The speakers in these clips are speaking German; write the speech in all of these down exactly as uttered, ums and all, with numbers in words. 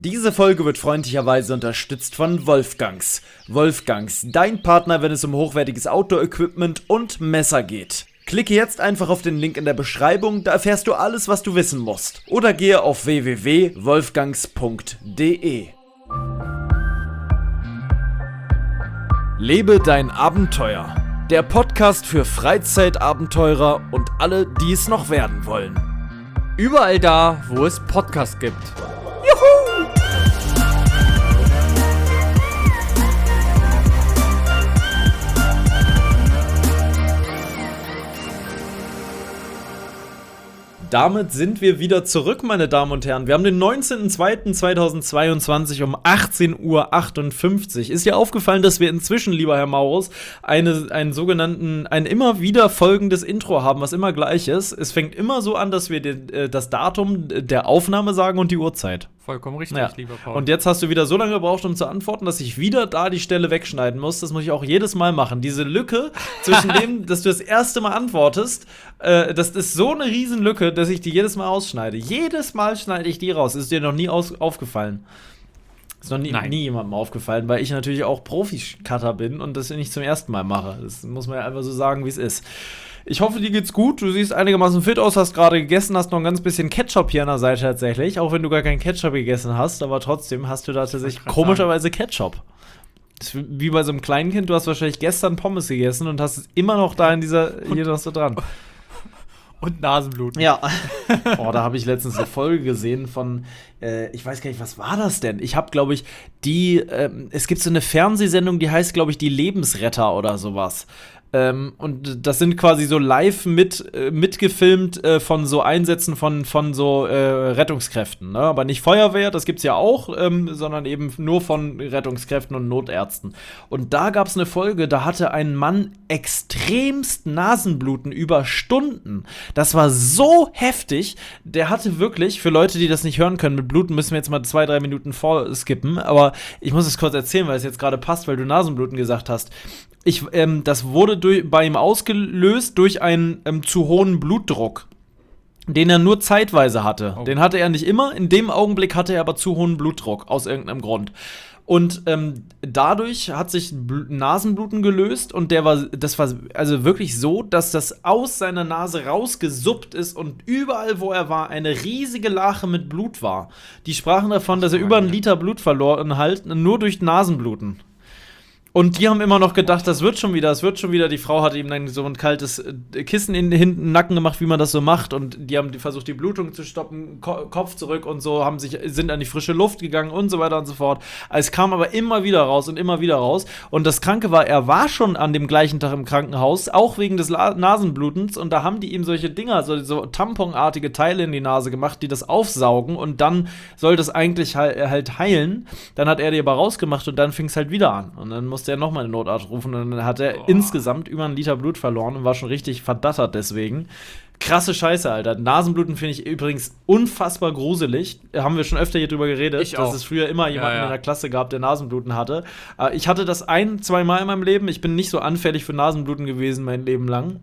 Diese Folge wird freundlicherweise unterstützt von Wolfgangs. Wolfgangs, dein Partner, wenn es um hochwertiges Outdoor-Equipment und Messer geht. Klicke jetzt einfach auf den Link in der Beschreibung, da erfährst du alles, was du wissen musst. Oder gehe auf w w w punkt wolfgangs punkt d e. Lebe dein Abenteuer. Der Podcast für Freizeitabenteurer und alle, die es noch werden wollen. Überall da, wo es Podcasts gibt. Damit sind wir wieder zurück, meine Damen und Herren. Wir haben den neunzehnten zweiten zweitausendzweiundzwanzig um achtzehn Uhr achtundfünfzig. Ist dir aufgefallen, dass wir inzwischen, lieber Herr Maurus, eine, einen sogenannten, ein immer wieder folgendes Intro haben, was immer gleich ist? Es fängt immer so an, dass wir den, äh, das Datum der Aufnahme sagen und die Uhrzeit. Vollkommen richtig, ja. Lieber Paul. Und jetzt hast du wieder so lange gebraucht, um zu antworten, dass ich wieder da die Stelle wegschneiden muss. Das muss ich auch jedes Mal machen. Diese Lücke zwischen dem, dass du das erste Mal antwortest, äh, das ist so eine Riesenlücke, dass ich die jedes Mal ausschneide. Jedes Mal schneide ich die raus. Ist dir noch nie aus- aufgefallen? Ist noch nie, nie jemandem aufgefallen, weil ich natürlich auch Profi-Cutter bin und das nicht zum ersten Mal mache. Das muss man ja einfach so sagen, wie es ist. Ich hoffe, dir geht's gut. Du siehst einigermaßen fit aus, hast gerade gegessen, hast noch ein ganz bisschen Ketchup hier an der Seite tatsächlich. Auch wenn du gar keinen Ketchup gegessen hast, aber trotzdem hast du da tatsächlich komischerweise Ketchup. Das ist wie bei so einem kleinen Kind, du hast wahrscheinlich gestern Pommes gegessen und hast es immer noch da in dieser, und, hier noch so dran. Und Nasenbluten. Ja. Oh, da habe ich letztens eine Folge gesehen von, äh, ich weiß gar nicht, was war das denn? Ich habe, glaube ich, die, äh, es gibt so eine Fernsehsendung, die heißt, glaube ich, die Lebensretter oder sowas. Ähm, und das sind quasi so live mit, äh, mitgefilmt äh, von so Einsätzen von, von so äh, Rettungskräften, ne? Aber nicht Feuerwehr, das gibt's ja auch, ähm, sondern eben nur von Rettungskräften und Notärzten. Und da gab's eine Folge, da hatte ein Mann extremst Nasenbluten über Stunden. Das war so heftig, der hatte wirklich, für Leute, die das nicht hören können, mit Bluten müssen wir jetzt mal zwei, drei Minuten vorskippen, aber ich muss es kurz erzählen, weil es jetzt gerade passt, weil du Nasenbluten gesagt hast. Ich, ähm, das wurde durch, bei ihm ausgelöst durch einen ähm, zu hohen Blutdruck, den er nur zeitweise hatte. Oh. Den hatte er nicht immer, in dem Augenblick hatte er aber zu hohen Blutdruck, aus irgendeinem Grund. Und ähm, dadurch hat sich Bl- Nasenbluten gelöst und der war, das war also wirklich so, dass das aus seiner Nase rausgesuppt ist und überall, wo er war, eine riesige Lache mit Blut war. Die sprachen davon, dass er über einen Liter Blut verloren hat, nur durch Nasenbluten. Und die haben immer noch gedacht, das wird schon wieder, das wird schon wieder. Die Frau hat ihm dann so ein kaltes Kissen in den hinten Nacken gemacht, wie man das so macht. Und die haben versucht, die Blutung zu stoppen, Ko- Kopf zurück und so, haben sich, sind an die frische Luft gegangen und so weiter und so fort. Es kam aber immer wieder raus und immer wieder raus. Und das Kranke war, er war schon an dem gleichen Tag im Krankenhaus, auch wegen des La- Nasenblutens. Und da haben die ihm solche Dinger, so, so tamponartige Teile in die Nase gemacht, die das aufsaugen. Und dann soll das eigentlich he- halt heilen. Dann hat er die aber rausgemacht und dann fing es halt wieder an. Und dann musste er nochmal eine Notarzt rufen und dann hat er oh. insgesamt über einen Liter Blut verloren und war schon richtig verdattert deswegen. Krasse Scheiße, Alter. Nasenbluten finde ich übrigens unfassbar gruselig. Haben wir schon öfter hier drüber geredet, ich dass auch. es früher immer jemanden ja, ja. in der Klasse gab, der Nasenbluten hatte. Ich hatte das ein, zwei Mal in meinem Leben. Ich bin nicht so anfällig für Nasenbluten gewesen mein Leben lang.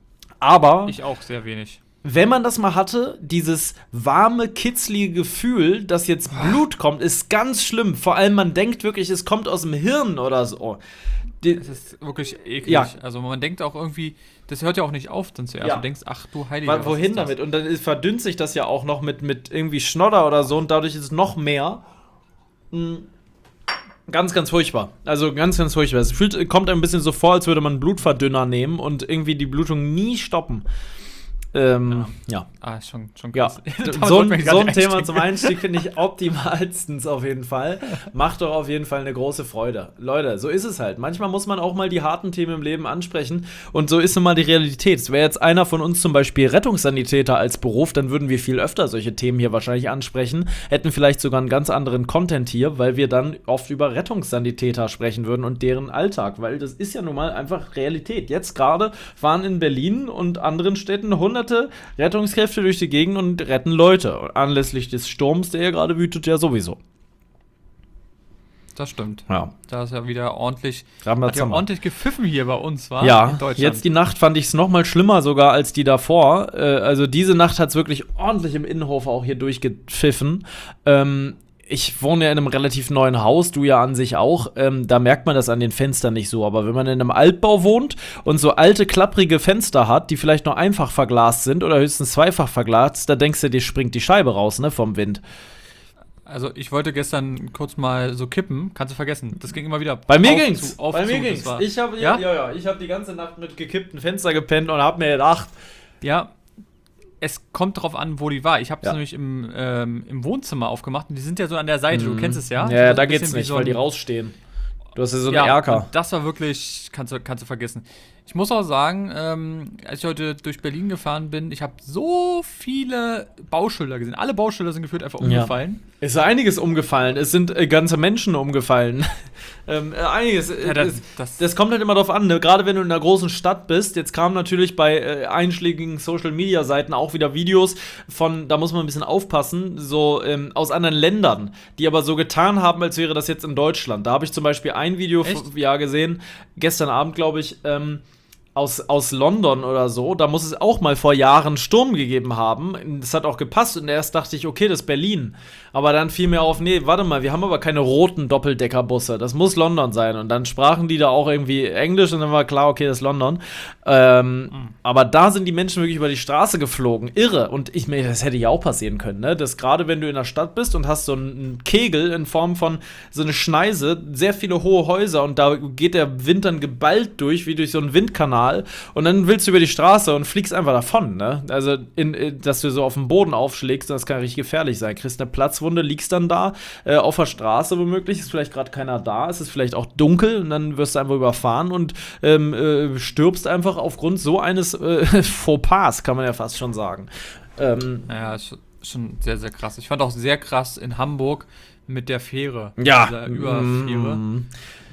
Aber ich auch sehr wenig. Wenn man das mal hatte, dieses warme, kitzlige Gefühl, dass jetzt Blut kommt, ist ganz schlimm. Vor allem, man denkt wirklich, es kommt aus dem Hirn oder so. Die, das ist wirklich eklig. Ja. Also man denkt auch irgendwie, das hört ja auch nicht auf dann zuerst. Ja. Du denkst, ach du Heiliger, wohin damit? Und dann ist, verdünnt sich das ja auch noch mit, mit irgendwie Schnodder oder so und dadurch ist es noch mehr. Mhm. Ganz, ganz furchtbar. Also ganz, ganz furchtbar. Es fühlt, kommt ein bisschen so vor, als würde man einen Blutverdünner nehmen und irgendwie die Blutung nie stoppen. Ähm, ja. ja. Ah, schon, schon krass. Ja. so ein, so ein Thema zum Einstieg finde ich optimalstens auf jeden Fall. Macht doch auf jeden Fall eine große Freude. Leute, so ist es halt. Manchmal muss man auch mal die harten Themen im Leben ansprechen und so ist nun mal die Realität. Es wäre jetzt einer von uns zum Beispiel Rettungssanitäter als Beruf, dann würden wir viel öfter solche Themen hier wahrscheinlich ansprechen, hätten vielleicht sogar einen ganz anderen Content hier, weil wir dann oft über Rettungssanitäter sprechen würden und deren Alltag, weil das ist ja nun mal einfach Realität. Jetzt gerade fahren in Berlin und anderen Städten hundert Rettungskräfte durch die Gegend und retten Leute. Anlässlich des Sturms, der ja gerade wütet, ja sowieso. Das stimmt. Ja. Da ist ja wieder ordentlich, hat ja ordentlich gepfiffen hier bei uns, war ja, in Deutschland. Jetzt die Nacht fand ich es noch mal schlimmer sogar als die davor. Äh, also diese Nacht hat es wirklich ordentlich im Innenhof auch hier durchgepfiffen. Ähm, ich wohne ja in einem relativ neuen Haus, du ja an sich auch, ähm, da merkt man das an den Fenstern nicht so. Aber wenn man in einem Altbau wohnt und so alte, klapprige Fenster hat, die vielleicht noch einfach verglast sind oder höchstens zweifach verglast, da denkst du, dir springt die Scheibe raus, ne, vom Wind. Also ich wollte gestern kurz mal so kippen, kannst du vergessen. Das ging immer wieder. Bei mir auf ging's. Zu, auf Bei zu, mir ging's. Ich habe ja? ja, ja, ich habe die ganze Nacht mit gekippten Fenster gepennt und habe mir gedacht, ja, es kommt drauf an, wo die war. Ich habe es Ja. nämlich im, ähm, im Wohnzimmer aufgemacht und die sind ja so an der Seite, du kennst es ja. Ja, ja, So da ein geht's bisschen wie nicht, so weil die ein- rausstehen. Du hast ja so einen Ja, Erker. und das war wirklich, kannst du, kannst du vergessen. Ich muss auch sagen, ähm, als ich heute durch Berlin gefahren bin, ich habe so viele Bauschilder gesehen. Alle Bauschilder sind gefühlt einfach umgefallen. Es ist einiges umgefallen. Es sind äh, ganze Menschen umgefallen. ähm, äh, einiges. Äh, Ja, das- das, das- das kommt halt immer drauf an, ne? Gerade wenn du in einer großen Stadt bist. Jetzt kamen natürlich bei äh, einschlägigen Social-Media-Seiten auch wieder Videos von, da muss man ein bisschen aufpassen, so ähm, aus anderen Ländern, die aber so getan haben, als wäre das jetzt in Deutschland. Da habe ich zum Beispiel ein Video Echt? f- ja, gesehen, gestern Abend, glaube ich, ähm, aus, aus London oder so, da muss es auch mal vor Jahren Sturm gegeben haben. Das hat auch gepasst und erst dachte ich, okay, das ist Berlin. Aber dann fiel mir auf, nee, warte mal, wir haben aber keine roten Doppeldeckerbusse. Das muss London sein. Und dann sprachen die da auch irgendwie Englisch und dann war klar, okay, das ist London. Ähm, Mhm. Aber da sind die Menschen wirklich über die Straße geflogen. Irre. Und ich meine, das hätte ja auch passieren können, ne? Dass gerade wenn du in der Stadt bist und hast so einen Kegel in Form von so eine Schneise, sehr viele hohe Häuser und da geht der Wind dann geballt durch, wie durch so einen Windkanal. Und dann willst du über die Straße und fliegst einfach davon, ne? Also, in, in, dass du so auf dem Boden aufschlägst, das kann richtig gefährlich sein. Kriegst eine Platzwunde, liegst dann da äh, auf der Straße womöglich, ist vielleicht gerade keiner da, es ist vielleicht auch dunkel und dann wirst du einfach überfahren und ähm, äh, stirbst einfach aufgrund so eines äh, Fauxpas, kann man ja fast schon sagen. Ähm, Ja, ist schon sehr, sehr krass. Ich fand auch sehr krass in Hamburg mit der Fähre. ja. Dieser Überfähre. Mm.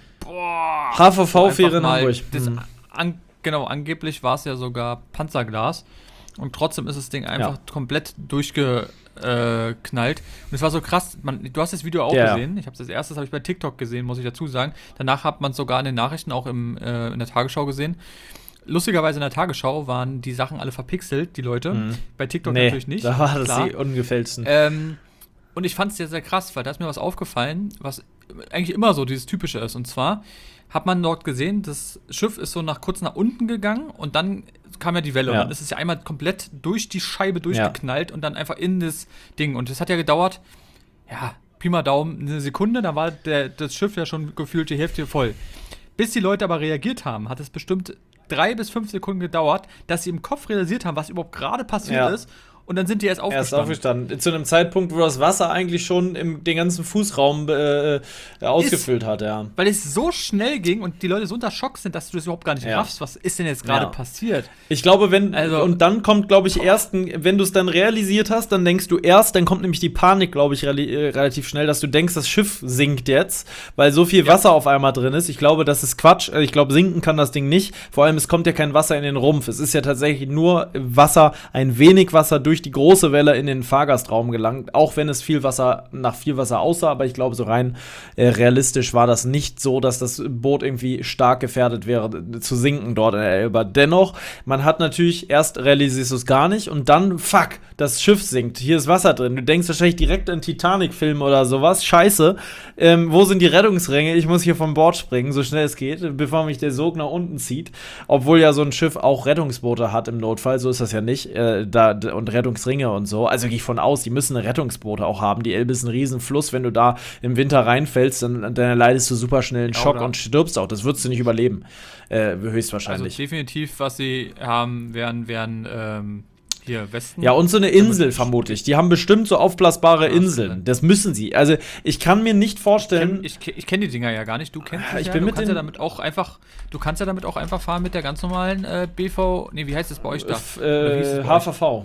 Boah. H V V-Fähre Einfach in mal Hamburg. Das, Mm. an, genau, angeblich war es ja sogar Panzerglas. Und trotzdem ist das Ding einfach Ja. komplett durchgeknallt. Äh, knallt. Und es war so krass. Man, du hast das Video auch Ja. gesehen. Ich habe das erstes habe ich bei TikTok gesehen, muss ich dazu sagen. Danach hat man es sogar in den Nachrichten auch im, äh, in der Tagesschau gesehen. Lustigerweise in der Tagesschau waren die Sachen alle verpixelt, die Leute. Mhm. Bei TikTok Nee, natürlich nicht. da war das klar. die ungefälschten. Ähm, und ich fand es sehr, sehr krass, weil da ist mir was aufgefallen, was eigentlich immer so dieses Typische ist. Und zwar hat man dort gesehen, das Schiff ist so nach kurz nach unten gegangen und dann kam ja die Welle. Ja. Und dann ist es ja einmal komplett durch die Scheibe durchgeknallt und dann einfach in das Ding. Und das hat ja gedauert, ja, Pi mal Daumen, eine Sekunde, da war der, das Schiff ja schon gefühlt die Hälfte voll. Bis die Leute aber reagiert haben, hat es bestimmt drei bis fünf Sekunden gedauert, dass sie im Kopf realisiert haben, was überhaupt gerade passiert Ja. ist. Und dann sind die erst Er ist aufgestanden. aufgestanden. Zu einem Zeitpunkt, wo das Wasser eigentlich schon im, den ganzen Fußraum äh, ausgefüllt hat, ja. Weil es so schnell ging und die Leute so unter Schock sind, dass du das überhaupt gar nicht Ja. raffst. Was ist denn jetzt gerade Ja. passiert? Ich glaube, wenn, Also- und dann kommt, glaube ich, erst, ein- wenn du es dann realisiert hast, dann denkst du erst, dann kommt nämlich die Panik, glaube ich, rel- äh, relativ schnell, dass du denkst, das Schiff sinkt jetzt, weil so viel Ja. Wasser auf einmal drin ist. Ich glaube, das ist Quatsch. Äh, Ich glaube, sinken kann das Ding nicht. Vor allem, es kommt ja kein Wasser in den Rumpf. Es ist ja tatsächlich nur Wasser, ein wenig Wasser durch die große Welle in den Fahrgastraum gelangt, auch wenn es viel Wasser, nach viel Wasser aussah, aber ich glaube, so rein äh, realistisch war das nicht so, dass das Boot irgendwie stark gefährdet wäre, äh, zu sinken dort in der Elbe. Dennoch, man hat natürlich, erst realisierst du es gar nicht und dann, fuck, das Schiff sinkt, hier ist Wasser drin. Du denkst wahrscheinlich direkt an Titanic-Film oder sowas, scheiße, ähm, wo sind die Rettungsringe? Ich muss hier vom Bord springen, so schnell es geht, bevor mich der Sog nach unten zieht. Obwohl ja so ein Schiff auch Rettungsboote hat im Notfall, so ist das ja nicht, äh, da, und Rettungsringe und so. Also gehe ich von aus, die müssen Rettungsboote auch haben. Die Elbe ist ein Riesenfluss, wenn du da im Winter reinfällst, dann, dann leidest du super schnell einen Ja, Schock oder? und stirbst auch. Das würdest du nicht überleben, äh, Also höchstwahrscheinlich. definitiv, was sie haben, wären, wären ähm, hier Westen. Ja, und so eine Insel vermutlich. Die haben bestimmt so aufblasbare Ja, Inseln. Das müssen sie. Also, ich kann mir nicht Ich vorstellen. kenn- Ich, ke- ich kenne die Dinger ja gar nicht. Du kennst Ah, dich ich ja, bin du mit kannst ja den- damit auch einfach, du kannst ja damit auch einfach fahren mit der ganz normalen äh, B V, nee, wie heißt das bei euch da? F- Oder wie hieß es äh, bei H euch? V V.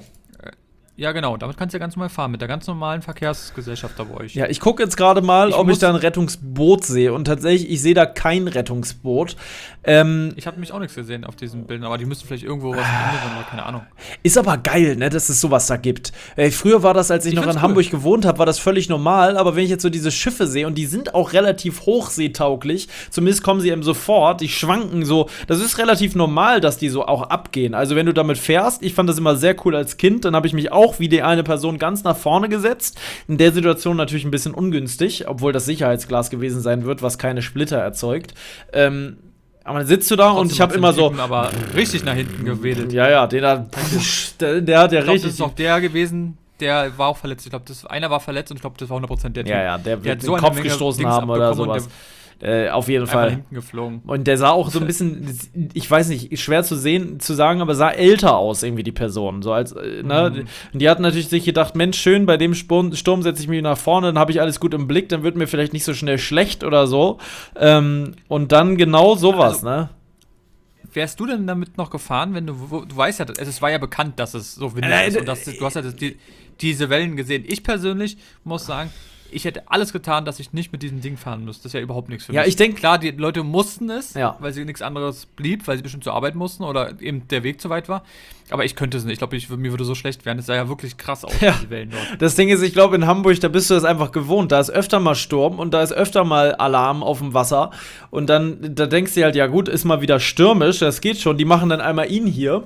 Ja, genau, damit kannst du ja ganz normal fahren, mit der ganz normalen Verkehrsgesellschaft da bei euch. Ja, ich gucke jetzt gerade mal, Ich ob muss- ich da ein Rettungsboot sehe. Und tatsächlich, ich sehe da kein Rettungsboot. Ähm, Ich habe mich auch nichts gesehen auf diesen Bildern, aber die müssen vielleicht irgendwo was ändern oder keine Ahnung. Ist aber geil, ne, dass es sowas da gibt. Äh, früher war das, als ich, Ich noch in find's Hamburg cool. gewohnt habe, war das völlig normal. Aber wenn ich jetzt so diese Schiffe sehe und die sind auch relativ hochseetauglich, zumindest kommen sie eben sofort, die schwanken so. Das ist relativ normal, dass die so auch abgehen. Also wenn du damit fährst, ich fand das immer sehr cool als Kind, dann habe ich mich auch wie die eine Person ganz nach vorne gesetzt. In der Situation natürlich ein bisschen ungünstig, obwohl das Sicherheitsglas gewesen sein wird, was keine Splitter erzeugt. Ähm, aber dann sitzt du da Trotzdem und ich habe immer so. aber richtig nach hinten gewedelt. Ja, ja, den hat, der, der hat ja Ich glaube, richtig. das ist auch der gewesen, der war auch verletzt. Ich glaube, einer war verletzt und ich glaube, das war hundert Prozent der Typ. Ja, ja, der Der wird hat den so eine Kopf Menge gestoßen Dings haben oder abbekommen und sowas. Äh, auf jeden Einfach nach Fall. hinten geflogen. Und der sah auch so ein bisschen, ich weiß nicht, schwer zu sehen, zu sagen, aber sah älter aus, irgendwie die Person. So als, äh, ne? Mhm. Und die hat natürlich sich gedacht, Mensch, schön, bei dem Sturm, Sturm setze ich mich nach vorne, dann habe ich alles gut im Blick, dann wird mir vielleicht nicht so schnell schlecht oder so. Ähm, und dann genau sowas, Also, ne? Wärst du denn damit noch gefahren, wenn du, wo, du weißt ja, es, es war ja bekannt, dass es so windig Nein, ist und dass, du hast ja das, die, diese Wellen gesehen. Ich persönlich muss sagen, ich hätte alles getan, dass ich nicht mit diesem Ding fahren müsste. Das ist ja überhaupt nichts für Ja, mich. ich denk- Klar, die Leute mussten es, Ja. weil sie nichts anderes blieb, weil sie bestimmt zur Arbeit mussten oder eben der Weg zu weit war. Aber ich könnte es nicht. Ich glaube, ich, mir würde so schlecht werden. Es sah ja wirklich krass aus, Ja. die Wellen dort. Das Ding ist, ich glaube, in Hamburg, da bist du das einfach gewohnt. Da ist öfter mal Sturm und da ist öfter mal Alarm auf dem Wasser. Und dann, da denkst du dir halt, ja gut, ist mal wieder stürmisch, das geht schon. Die machen dann einmal ihn hier.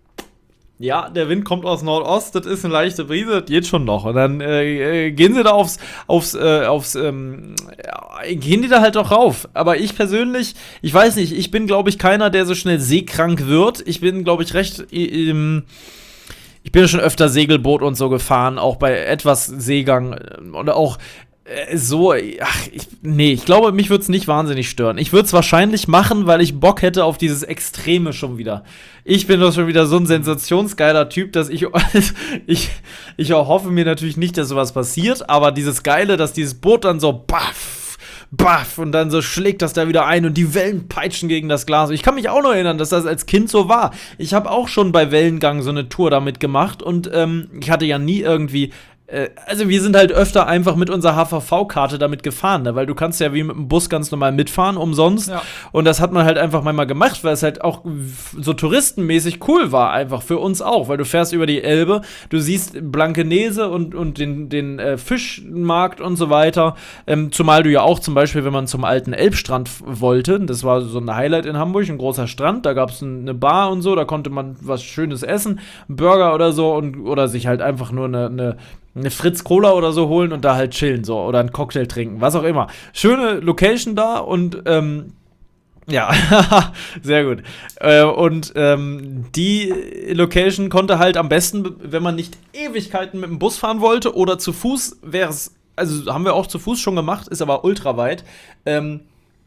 Ja, der Wind kommt aus Nordost, das ist eine leichte Brise, das geht schon noch. Und dann äh, äh, gehen sie da aufs, aufs, äh, aufs, ähm, ja, gehen die da halt doch rauf. Aber ich persönlich, ich weiß nicht, ich bin, glaube ich, keiner, der so schnell seekrank wird. Ich bin, glaube ich, recht, äh, ähm, ich bin ja schon öfter Segelboot und so gefahren, auch bei etwas Seegang äh, und auch äh, so, ach, ich, nee, ich glaube, mich würde es nicht wahnsinnig stören. Ich würde es wahrscheinlich machen, weil ich Bock hätte auf dieses Extreme schon wieder. Ich bin doch schon wieder so ein sensationsgeiler Typ, dass ich, ich, ich hoffe mir natürlich nicht, dass sowas passiert, aber dieses Geile, dass dieses Boot dann so baff, baff und dann so schlägt das da wieder ein und die Wellen peitschen gegen das Glas. Ich kann mich auch noch erinnern, dass das als Kind so war. Ich habe auch schon bei Wellengang so eine Tour damit gemacht und ähm, ich hatte ja nie irgendwie also wir sind halt öfter einfach mit unserer H V V-Karte damit gefahren, ne? Weil du kannst ja wie mit dem Bus ganz normal mitfahren, umsonst. Ja. Und das hat man halt einfach manchmal gemacht, weil es halt auch so touristenmäßig cool war, einfach für uns auch. Weil du fährst über die Elbe, du siehst Blankenese und, und den, den äh, Fischmarkt und so weiter. Ähm, zumal du ja auch zum Beispiel, wenn man zum alten Elbstrand f- wollte, das war so ein Highlight in Hamburg, ein großer Strand, da gab es ein, eine Bar und so, da konnte man was Schönes essen, einen Burger oder so und, oder sich halt einfach nur eine, eine eine Fritz Cola oder so holen und da halt chillen, so, oder einen Cocktail trinken, was auch immer. Schöne Location da und, ähm, ja, sehr gut. Äh, und ähm, die Location konnte halt am besten, wenn man nicht Ewigkeiten mit dem Bus fahren wollte oder zu Fuß, wäre es, also haben wir auch zu Fuß schon gemacht, ist aber ultra weit, ähm,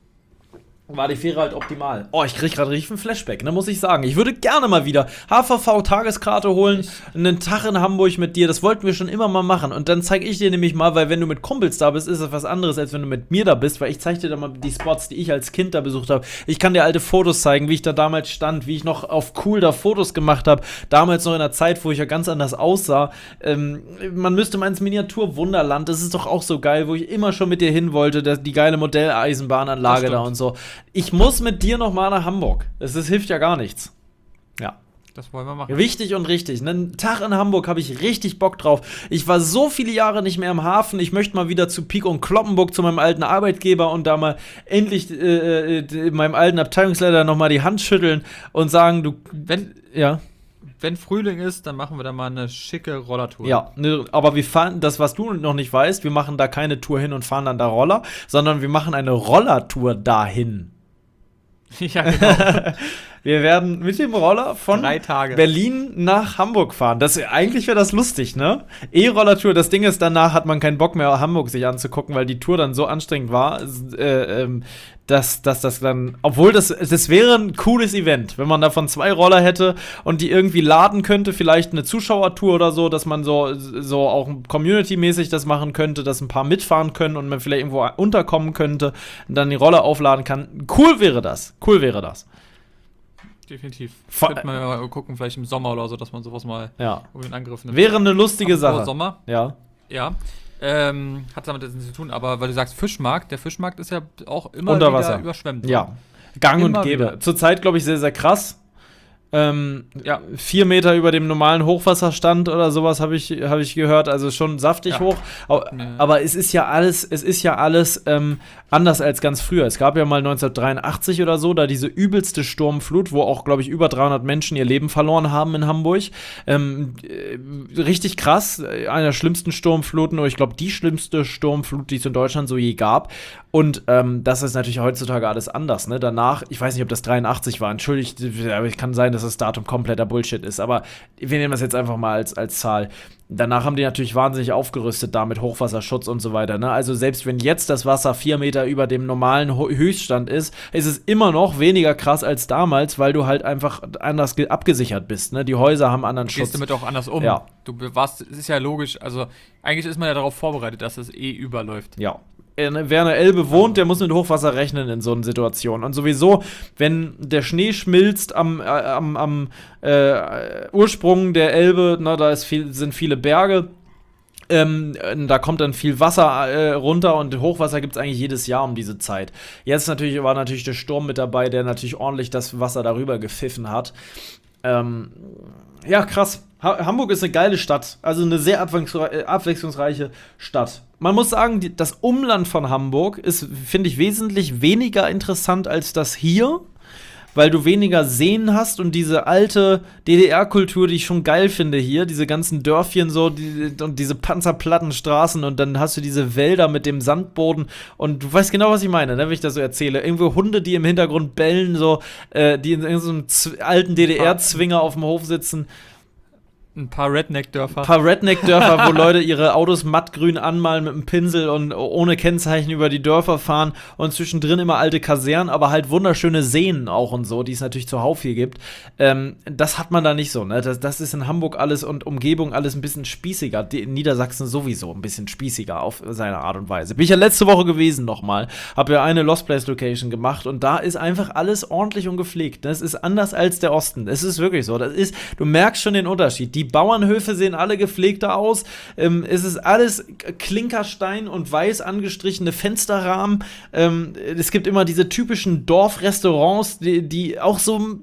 war die Fähre halt optimal. Oh, ich krieg gerade richtig einen Flashback, ne, muss ich sagen. Ich würde gerne mal wieder H V V-Tageskarte holen, einen Tag in Hamburg mit dir, das wollten wir schon immer mal machen. Und dann zeige ich dir nämlich mal, weil wenn du mit Kumpels da bist, ist das was anderes, als wenn du mit mir da bist, weil ich zeige dir da mal die Spots, die ich als Kind da besucht habe. Ich kann dir alte Fotos zeigen, wie ich da damals stand, wie ich noch auf cool da Fotos gemacht habe. Damals noch in einer Zeit, wo ich ja ganz anders aussah. Ähm, man müsste mal ins Miniatur-Wunderland, das ist doch auch so geil, wo ich immer schon mit dir hin wollte, das, die geile Modelleisenbahnanlage da und so. Ich muss mit dir noch mal nach Hamburg. Das, das hilft ja gar nichts. Ja. Das wollen wir machen. Wichtig und richtig. Einen Tag in Hamburg habe ich richtig Bock drauf. Ich war so viele Jahre nicht mehr im Hafen. Ich möchte mal wieder zu Pieck und Kloppenburg, zu meinem alten Arbeitgeber und da mal endlich äh, äh, meinem alten Abteilungsleiter noch mal die Hand schütteln und sagen, du, Wenn, ja. wenn Frühling ist, dann machen wir da mal eine schicke Rollertour. Ja, ne, aber wir fahren, das, was du noch nicht weißt, wir machen da keine Tour hin und fahren dann da Roller, sondern wir machen eine Rollertour dahin. Ja, genau. Wir werden mit dem Roller von Drei Tage. Berlin nach Hamburg fahren. Das, eigentlich wäre das lustig, ne? E-Roller-Tour, das Ding ist, danach hat man keinen Bock mehr, Hamburg sich anzugucken, weil die Tour dann so anstrengend war, äh, ähm, dass, dass das dann, obwohl das, das wäre ein cooles Event, wenn man davon zwei Roller hätte und die irgendwie laden könnte, vielleicht eine Zuschauertour oder so, dass man so, so auch community-mäßig das machen könnte, dass ein paar mitfahren können und man vielleicht irgendwo unterkommen könnte und dann die Roller aufladen kann. Cool wäre das. Cool wäre das. Definitiv. Ver- Könnte man ja mal gucken, vielleicht im Sommer oder so, dass man sowas mal Ja. in Angriff nimmt. Wäre eine lustige Apropos Sache. Sommer, Ja. ja. Ähm, hat damit jetzt nichts zu tun, aber weil du sagst Fischmarkt, der Fischmarkt ist ja auch immer Unter wieder Wasser. überschwemmt. Ja. Gang Immer und gäbe. wieder. Zurzeit, glaube ich, sehr, sehr krass. Ähm, ja. Vier Meter über dem normalen Hochwasserstand oder sowas habe ich, hab ich gehört, also schon saftig ja. hoch. Aber, ja. aber es ist ja alles, es ist ja alles ähm, anders als ganz früher. Es gab ja mal neunzehnhundertdreiundachtzig oder so, da diese übelste Sturmflut, wo auch, glaube ich, über dreihundert Menschen ihr Leben verloren haben in Hamburg. Ähm, äh, richtig krass, einer der schlimmsten Sturmfluten, oder ich glaube, die schlimmste Sturmflut, die es in Deutschland so je gab. Und ähm, das ist natürlich heutzutage alles anders, ne? Danach, ich weiß nicht, ob das dreiundachtzig war, entschuldigt, aber es kann sein, dass das Datum kompletter Bullshit ist, aber wir nehmen das jetzt einfach mal als, als Zahl. Danach haben die natürlich wahnsinnig aufgerüstet da mit Hochwasserschutz und so weiter, ne? Also selbst wenn jetzt das Wasser vier Meter über dem normalen Ho- Höchststand ist, ist es immer noch weniger krass als damals, weil du halt einfach anders ge- abgesichert bist, ne? Die Häuser haben anderen du Schutz. Gehst damit auch anders um. Ja. Du warst, es ist ja logisch, also eigentlich ist man ja darauf vorbereitet, dass es eh überläuft. Ja. Wer an der Elbe wohnt, der muss mit Hochwasser rechnen in so einer Situation. Und sowieso, wenn der Schnee schmilzt am, äh, am, am äh, Ursprung der Elbe, na, da ist viel, sind viele Berge, ähm, da kommt dann viel Wasser äh, runter und Hochwasser gibt es eigentlich jedes Jahr um diese Zeit. Jetzt natürlich war natürlich der Sturm mit dabei, der natürlich ordentlich das Wasser darüber gepfiffen hat. Ähm, ja, krass. Ha- Hamburg ist eine geile Stadt, also eine sehr abwechslungsre- abwechslungsreiche Stadt. Man muss sagen, die, das Umland von Hamburg ist, finde ich, wesentlich weniger interessant als das hier, weil du weniger Seen hast und diese alte D D R-Kultur, die ich schon geil finde hier, diese ganzen Dörfchen so die, und diese Panzerplattenstraßen und dann hast du diese Wälder mit dem Sandboden und du weißt genau, was ich meine, ne, wenn ich das so erzähle. Irgendwo Hunde, die im Hintergrund bellen, so, äh, die in irgendeinem z- alten D D R-Zwinger auf dem Hof sitzen. Ein paar Redneck-Dörfer. Ein paar Redneck-Dörfer, wo Leute ihre Autos mattgrün anmalen mit einem Pinsel und ohne Kennzeichen über die Dörfer fahren und zwischendrin immer alte Kasernen, aber halt wunderschöne Seen auch und so, die es natürlich zuhauf hier gibt. Ähm, das hat man da nicht so, ne? Das, das ist in Hamburg alles und Umgebung alles ein bisschen spießiger. Die, in Niedersachsen sowieso ein bisschen spießiger auf seine Art und Weise. Bin ich ja letzte Woche gewesen nochmal, habe ja eine Lost Place Location gemacht und da ist einfach alles ordentlich und gepflegt. Das ist anders als der Osten. Es ist wirklich so. Das ist, du merkst schon den Unterschied. Die Bauernhöfe sehen alle gepflegter aus. Ähm, es ist alles Klinkerstein und weiß angestrichene Fensterrahmen. Ähm, es gibt immer diese typischen Dorfrestaurants, die, die auch so.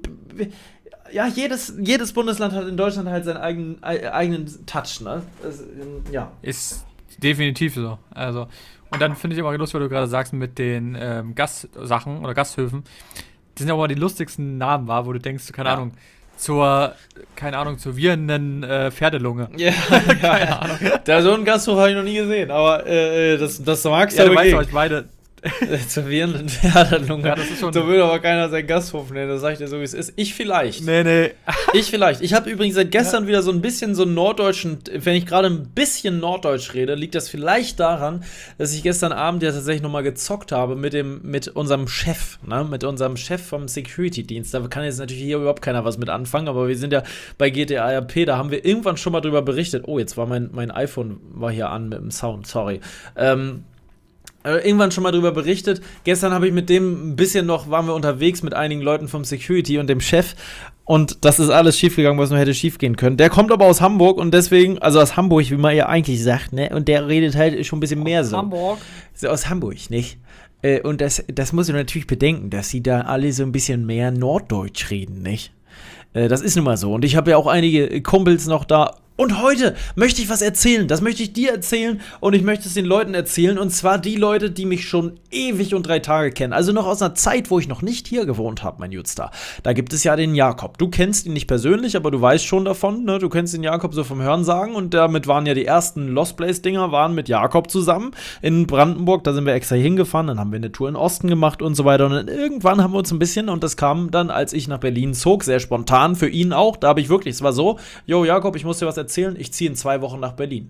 Ja, jedes, jedes Bundesland hat in Deutschland halt seinen eigenen, eigenen Touch, ne? Das, ja. Ist definitiv so. Also, und dann finde ich immer lustig, was du gerade sagst mit den ähm, Gastsachen oder Gasthöfen. Die sind ja auch mal die lustigsten Namen, war, wo du denkst, keine ja. Ahnung, zur, keine Ahnung, zur wirrenden äh, Pferdelunge. Ja, keine Ahnung. Da so einen Gasthof habe ich noch nie gesehen, aber äh, das, das magst du ja, aber du weißt, euch beide. Zur wirrenden Pferdelunge. Ja, das ist schon. So will aber keiner seinen Gasthof nennen, das sag ich dir so, wie es ist. Ich vielleicht. Nee, nee. Ich vielleicht. Ich habe übrigens seit gestern ja. wieder so ein bisschen so einen norddeutschen, wenn ich gerade ein bisschen norddeutsch rede, liegt das vielleicht daran, dass ich gestern Abend ja tatsächlich nochmal gezockt habe mit dem, mit unserem Chef, ne, mit unserem Chef vom Security-Dienst. Da kann jetzt natürlich hier überhaupt keiner was mit anfangen, aber wir sind ja bei G T A R P, da haben wir irgendwann schon mal drüber berichtet. Oh, jetzt war mein, mein iPhone war hier an mit dem Sound, sorry. Ähm, irgendwann schon mal drüber berichtet. Gestern habe ich mit dem ein bisschen noch, waren wir unterwegs mit einigen Leuten vom Security und dem Chef und das ist alles schiefgegangen, was nur hätte schiefgehen können. Der kommt aber aus Hamburg und deswegen, also aus Hamburg, wie man ja eigentlich sagt, ne, und der redet halt schon ein bisschen mehr so. Hamburg? So aus Hamburg, nicht? Äh, und das, das muss man natürlich bedenken, dass sie da alle so ein bisschen mehr Norddeutsch reden, nicht? Äh, das ist nun mal so und ich habe ja auch einige Kumpels noch da. Und heute möchte ich was erzählen. Das möchte ich dir erzählen und ich möchte es den Leuten erzählen. Und zwar die Leute, die mich schon ewig und drei Tage kennen. Also noch aus einer Zeit, wo ich noch nicht hier gewohnt habe, mein Jutstar. Da gibt es ja den Jakob. Du kennst ihn nicht persönlich, aber du weißt schon davon. Ne? Du kennst den Jakob so vom Hörensagen. Und damit waren ja die ersten Lost Place-Dinger waren mit Jakob zusammen in Brandenburg. Da sind wir extra hingefahren. Dann haben wir eine Tour in den Osten gemacht und so weiter. Und dann irgendwann haben wir uns ein bisschen, und das kam dann, als ich nach Berlin zog, sehr spontan für ihn auch. Da habe ich wirklich, es war so, yo Jakob, ich muss dir was erzählen. erzählen, ich ziehe in zwei Wochen nach Berlin.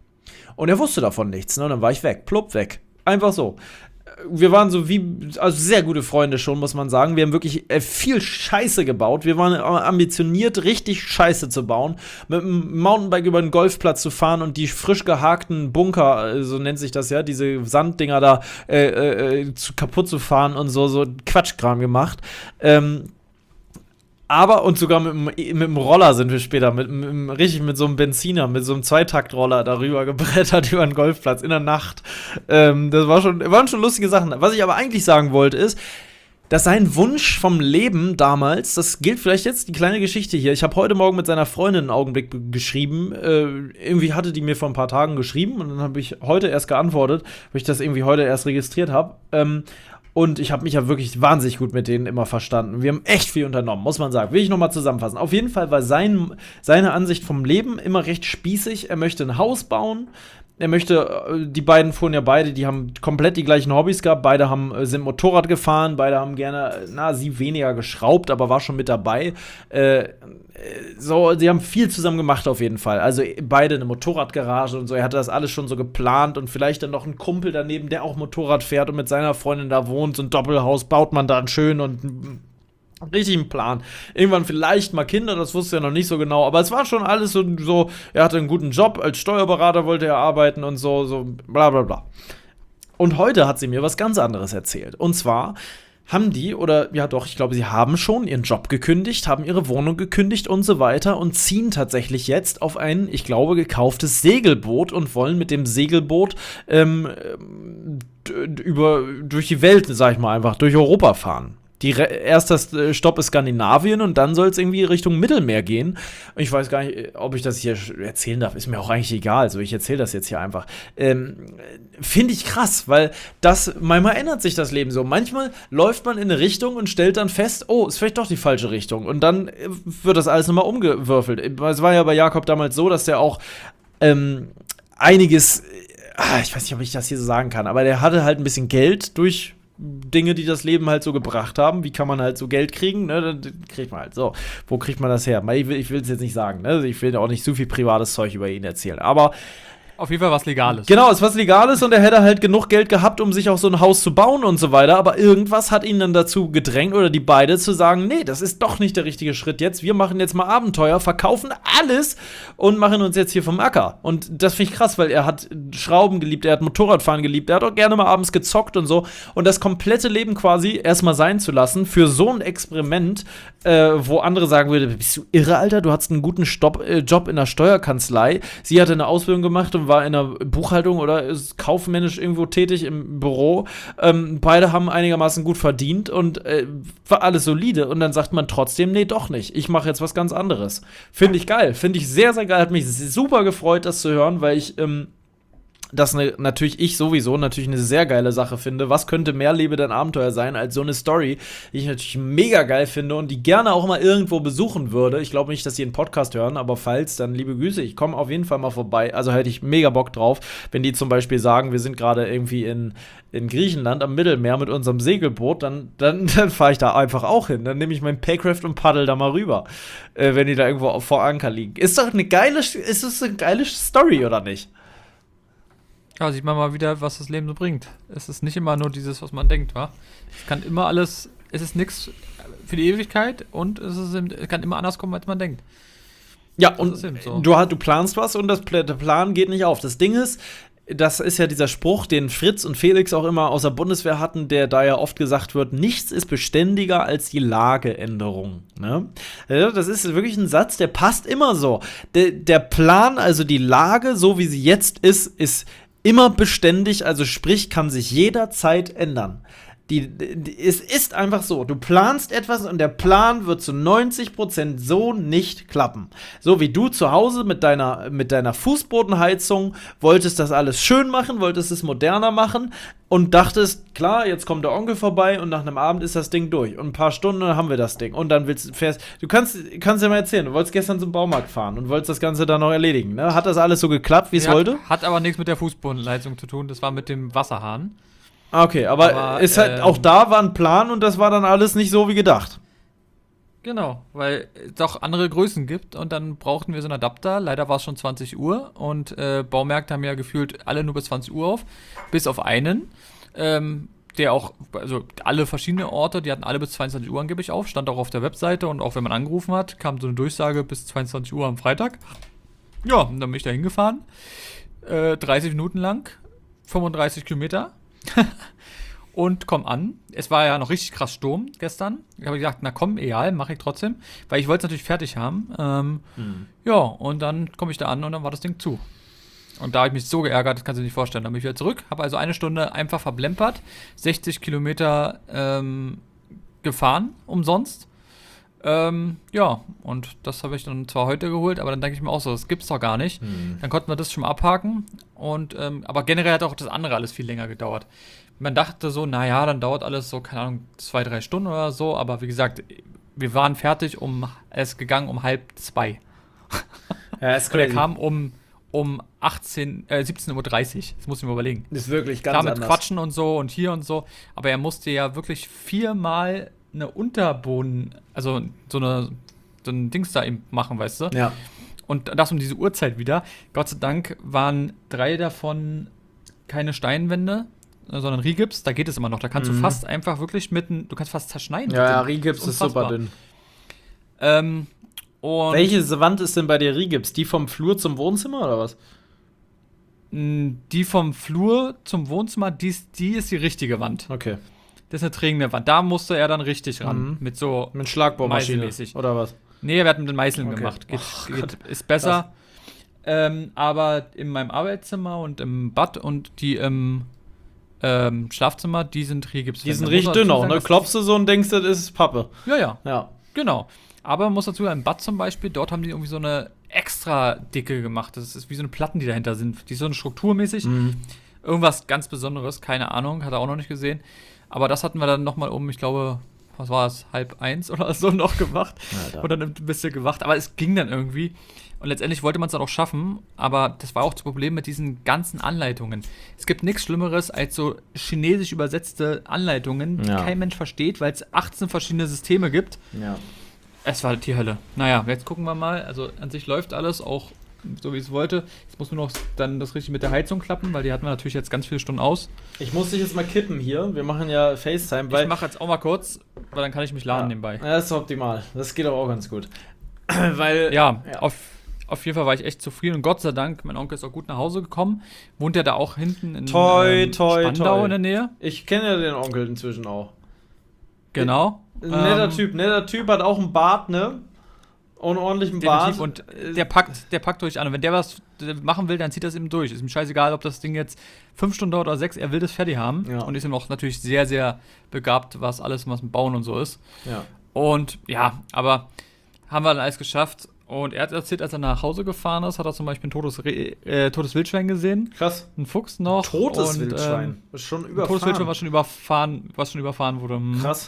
Und er wusste davon nichts, ne? Und dann war ich weg, plupp weg. Einfach so. Wir waren so wie, also sehr gute Freunde schon, muss man sagen. Wir haben wirklich äh, viel Scheiße gebaut. Wir waren ambitioniert, richtig Scheiße zu bauen. Mit dem Mountainbike über den Golfplatz zu fahren und die frisch gehakten Bunker, so nennt sich das ja, diese Sanddinger da äh, äh, zu, kaputt zu fahren und so, so Quatschkram gemacht. Ähm, Aber, und sogar mit dem, mit dem Roller sind wir später, mit, mit, richtig mit so einem Benziner, mit so einem Zweitaktroller darüber gebrettert über den Golfplatz in der Nacht. Ähm, das war schon, waren schon lustige Sachen. Was ich aber eigentlich sagen wollte ist, dass sein Wunsch vom Leben damals, das gilt vielleicht jetzt, die kleine Geschichte hier. Ich habe heute Morgen mit seiner Freundin einen Augenblick b- geschrieben. Äh, irgendwie hatte die mir vor ein paar Tagen geschrieben und dann habe ich heute erst geantwortet, weil ich das irgendwie heute erst registriert habe. Ähm, und ich habe mich ja wirklich wahnsinnig gut mit denen immer verstanden. Wir haben echt viel unternommen, muss man sagen. Will ich nochmal zusammenfassen. Auf jeden Fall war sein, seine Ansicht vom Leben immer recht spießig. Er möchte ein Haus bauen. Er möchte, die beiden fuhren ja beide, die haben komplett die gleichen Hobbys gehabt, beide haben, sind Motorrad gefahren, beide haben gerne, na, sie weniger geschraubt, aber war schon mit dabei. Äh, so, sie haben viel zusammen gemacht auf jeden Fall. Also beide eine Motorradgarage und so, er hatte das alles schon so geplant und vielleicht dann noch ein Kumpel daneben, der auch Motorrad fährt und mit seiner Freundin da wohnt, so ein Doppelhaus baut man dann schön und richtig einen Plan. Irgendwann vielleicht mal Kinder, das wusste er noch nicht so genau, aber es war schon alles so, so, er hatte einen guten Job, als Steuerberater wollte er arbeiten und so, so bla bla bla. Und heute hat sie mir was ganz anderes erzählt. Und zwar haben die, oder ja doch, ich glaube, sie haben schon ihren Job gekündigt, haben ihre Wohnung gekündigt und so weiter und ziehen tatsächlich jetzt auf ein, ich glaube, gekauftes Segelboot und wollen mit dem Segelboot ähm, d- über, durch die Welt, sag ich mal einfach, durch Europa fahren. Die Re- erster Stopp ist Skandinavien und dann soll es irgendwie Richtung Mittelmeer gehen. Ich weiß gar nicht, ob ich das hier erzählen darf. Ist mir auch eigentlich egal. So, ich erzähle das jetzt hier einfach. Ähm, Finde ich krass, weil das, manchmal ändert sich das Leben so. Manchmal läuft man in eine Richtung und stellt dann fest, oh, ist vielleicht doch die falsche Richtung. Und dann wird das alles nochmal umgewürfelt. Es war ja bei Jakob damals so, dass der auch ähm, einiges, ah, ich weiß nicht, ob ich das hier so sagen kann, aber der hatte halt ein bisschen Geld durch Dinge, die das Leben halt so gebracht haben. Wie kann man halt so Geld kriegen? Ne? Dann kriegt man halt so. Wo kriegt man das her? Ich will, ich will es jetzt nicht sagen. Ne? Ich will auch nicht so viel privates Zeug über ihn erzählen. Aber auf jeden Fall was Legales. Genau, es ist was Legales und er hätte halt genug Geld gehabt, um sich auch so ein Haus zu bauen und so weiter. Aber irgendwas hat ihn dann dazu gedrängt oder die beide zu sagen, nee, das ist doch nicht der richtige Schritt jetzt. Wir machen jetzt mal Abenteuer, verkaufen alles und machen uns jetzt hier vom Acker. Und das finde ich krass, weil er hat Schrauben geliebt, er hat Motorradfahren geliebt, er hat auch gerne mal abends gezockt und so. Und das komplette Leben quasi erstmal sein zu lassen für so ein Experiment, äh, wo andere sagen würden, bist du irre, Alter? Du hattest einen guten Stopp, äh, Job in der Steuerkanzlei. Sie hatte eine Ausbildung gemacht und war in der Buchhaltung oder ist kaufmännisch irgendwo tätig im Büro. Ähm, beide haben einigermaßen gut verdient und äh, war alles solide. Und dann sagt man trotzdem, nee, doch nicht. Ich mache jetzt was ganz anderes. Finde ich geil. Finde ich sehr, sehr geil. Hat mich super gefreut, das zu hören, weil ich ähm, das ne, natürlich ich sowieso natürlich eine sehr geile Sache finde. Was könnte mehr Lebe denn Abenteuer sein als so eine Story, die ich natürlich mega geil finde und die gerne auch mal irgendwo besuchen würde. Ich glaube nicht, dass sie einen Podcast hören, aber falls, dann liebe Grüße. Ich komme auf jeden Fall mal vorbei. Also hätte ich mega Bock drauf, wenn die zum Beispiel sagen, wir sind gerade irgendwie in, in Griechenland am Mittelmeer mit unserem Segelboot, dann, dann, dann fahre ich da einfach auch hin. Dann nehme ich mein Paycraft und paddel da mal rüber, äh, wenn die da irgendwo vor Anker liegen. Ist doch eine geile, ist das eine geile Story, oder nicht? Ja, sieht man mal wieder, was das Leben so bringt. Es ist nicht immer nur dieses, was man denkt, wa? Es kann immer alles, es ist nichts für die Ewigkeit und es, ist, es kann immer anders kommen, als man denkt. Ja, das und so. du, du planst was und das, der Plan geht nicht auf. Das Ding ist, das ist ja dieser Spruch, den Fritz und Felix auch immer aus der Bundeswehr hatten, der da ja oft gesagt wird, nichts ist beständiger als die Lageänderung. Ne? Das ist wirklich ein Satz, der passt immer so. Der, der Plan, also die Lage, so wie sie jetzt ist, ist immer beständig, also sprich, kann sich jederzeit ändern. Die, die, es ist einfach so, du planst etwas und der Plan wird zu neunzig Prozent so nicht klappen. So wie du zu Hause mit deiner, mit deiner Fußbodenheizung wolltest das alles schön machen, wolltest es moderner machen und dachtest, klar, jetzt kommt der Onkel vorbei und nach einem Abend ist das Ding durch. Und ein paar Stunden dann haben wir das Ding. Und dann willst du fährst, du kannst, kannst ja mal erzählen, du wolltest gestern zum Baumarkt fahren und wolltest das Ganze dann noch erledigen. Ne? Hat das alles so geklappt, wie es wollte? Hat aber nichts mit der Fußbodenheizung zu tun, das war mit dem Wasserhahn. Okay, aber, aber ist halt, ähm, auch da war ein Plan und das war dann alles nicht so wie gedacht. Genau, weil es auch andere Größen gibt und dann brauchten wir so einen Adapter. Leider war es schon zwanzig Uhr und äh, Baumärkte haben ja gefühlt alle nur bis zwanzig Uhr auf, bis auf einen, ähm, der auch, also alle verschiedene Orte, die hatten alle bis zweiundzwanzig Uhr angeblich auf, stand auch auf der Webseite und auch wenn man angerufen hat, kam so eine Durchsage bis zweiundzwanzig Uhr am Freitag. Ja, und dann bin ich da hingefahren, äh, dreißig Minuten lang, fünfunddreißig Kilometer. Und komm an. Es war ja noch richtig krass Sturm gestern. Ich habe gesagt, na komm, egal, mache ich trotzdem. Weil ich wollte es natürlich fertig haben. Ähm, mhm. Ja, und dann komme ich da an und dann war das Ding zu. Und da habe ich mich so geärgert, das kannst du dir nicht vorstellen. Dann bin ich wieder zurück, habe also eine Stunde einfach verblempert, sechzig Kilometer ähm, gefahren, umsonst. Ähm, ja, und das habe ich dann zwar heute geholt, aber dann denke ich mir auch so, das gibt's doch gar nicht. Hm. Dann konnten wir das schon mal abhaken. Und, ähm, aber generell hat auch das andere alles viel länger gedauert. Man dachte so, naja, dann dauert alles so, keine Ahnung, zwei, drei Stunden oder so. Aber wie gesagt, wir waren fertig, um, es ist gegangen um halb zwei. Ja, ist Und er crazy. kam um, um achtzehn, äh, siebzehn Uhr dreißig. Das muss ich mir überlegen. Ist wirklich ganz Klar, mit anders. Quatschen und so und hier und so. Aber er musste ja wirklich viermal eine Unterboden, also so eine so ein Dings da eben machen, weißt du? Ja. Und das um diese Uhrzeit wieder. Gott sei Dank waren drei davon keine Steinwände, äh, sondern Rigips. Da geht es immer noch. Da kannst Mhm. du fast einfach wirklich mit, n- du kannst fast zerschneiden. Ja, mit ja, dem. Rigips Das ist super unfassbar. dünn. Ähm, und Welche Wand ist denn bei dir Rigips? Die vom Flur zum Wohnzimmer oder was? mh, die vom Flur zum Wohnzimmer, die ist, die ist die richtige Wand. Okay. Das ist eine trägende Wand. Da musste er dann richtig ran. Mhm. Mit so. Mit Schlagbohrmaschine Meißelmäßig. oder was? Nee, er hat mit den Meißeln Okay. gemacht. Geht, Ach geht, Gott. ist besser. Ähm, aber in meinem Arbeitszimmer und im Bad und die im ähm, Schlafzimmer, die sind Rigips. Die sind richtig dünn auch, ne? Klopfst du so und denkst, das ist Pappe. Ja, ja, Ja. genau. Aber man muss dazu sagen, im Bad zum Beispiel, dort haben die irgendwie so eine extra dicke gemacht. Das ist wie so eine Platten, die dahinter sind. Die ist so eine strukturmäßig. Mhm. Irgendwas ganz Besonderes, keine Ahnung, hat er auch noch nicht gesehen. Aber das hatten wir dann nochmal um, ich glaube, was war es, halb eins oder so noch gemacht. Alter. Und dann ein bisschen gewacht. Aber es ging dann irgendwie. Und letztendlich wollte man es dann auch schaffen. Aber das war auch das Problem mit diesen ganzen Anleitungen. Es gibt nichts Schlimmeres als so chinesisch übersetzte Anleitungen, die Ja. kein Mensch versteht, weil es achtzehn verschiedene Systeme gibt. Ja. Es war die Hölle. Naja, jetzt gucken wir mal. Also an sich läuft alles auch so, wie es wollte. Jetzt muss nur noch dann das richtig mit der Heizung klappen, weil die hatten wir natürlich jetzt ganz viele Stunden aus. Ich muss dich jetzt mal kippen hier. Wir machen ja FaceTime, weil. Ich mache jetzt auch mal kurz, weil dann kann ich mich laden ja. nebenbei. Ja, das ist optimal. Das geht aber auch ganz gut. weil. Ja, Ja. Auf, auf jeden Fall war ich echt zufrieden und Gott sei Dank, mein Onkel ist auch gut nach Hause gekommen. Wohnt ja da auch hinten in Toi, ähm, toi, Spandau toi. in der Nähe. Ich kenne ja den Onkel inzwischen auch. Genau. Netter Ähm, Typ. Netter Typ, hat auch einen Bart, ne? Und einen ordentlichen Definitiv. Bart. Und äh, der packt, der packt euch an. Und wenn der was äh, machen will, dann zieht das eben durch. Ist ihm scheißegal, ob das Ding jetzt fünf Stunden dauert oder sechs. Er will das fertig haben. Ja. Und ist ihm auch natürlich sehr, sehr begabt, was alles, was mit Bauen und so ist. Ja. Und ja, aber haben wir dann alles geschafft. Und er hat erzählt, als er nach Hause gefahren ist, hat er zum Beispiel ein totes, Re äh, totes Wildschwein gesehen. Krass. Ein Fuchs noch. Totes und, Wildschwein. Ähm, ist schon ein überfahren. totes Wildschwein, was schon überfahren, was schon überfahren wurde. Hm. Krass.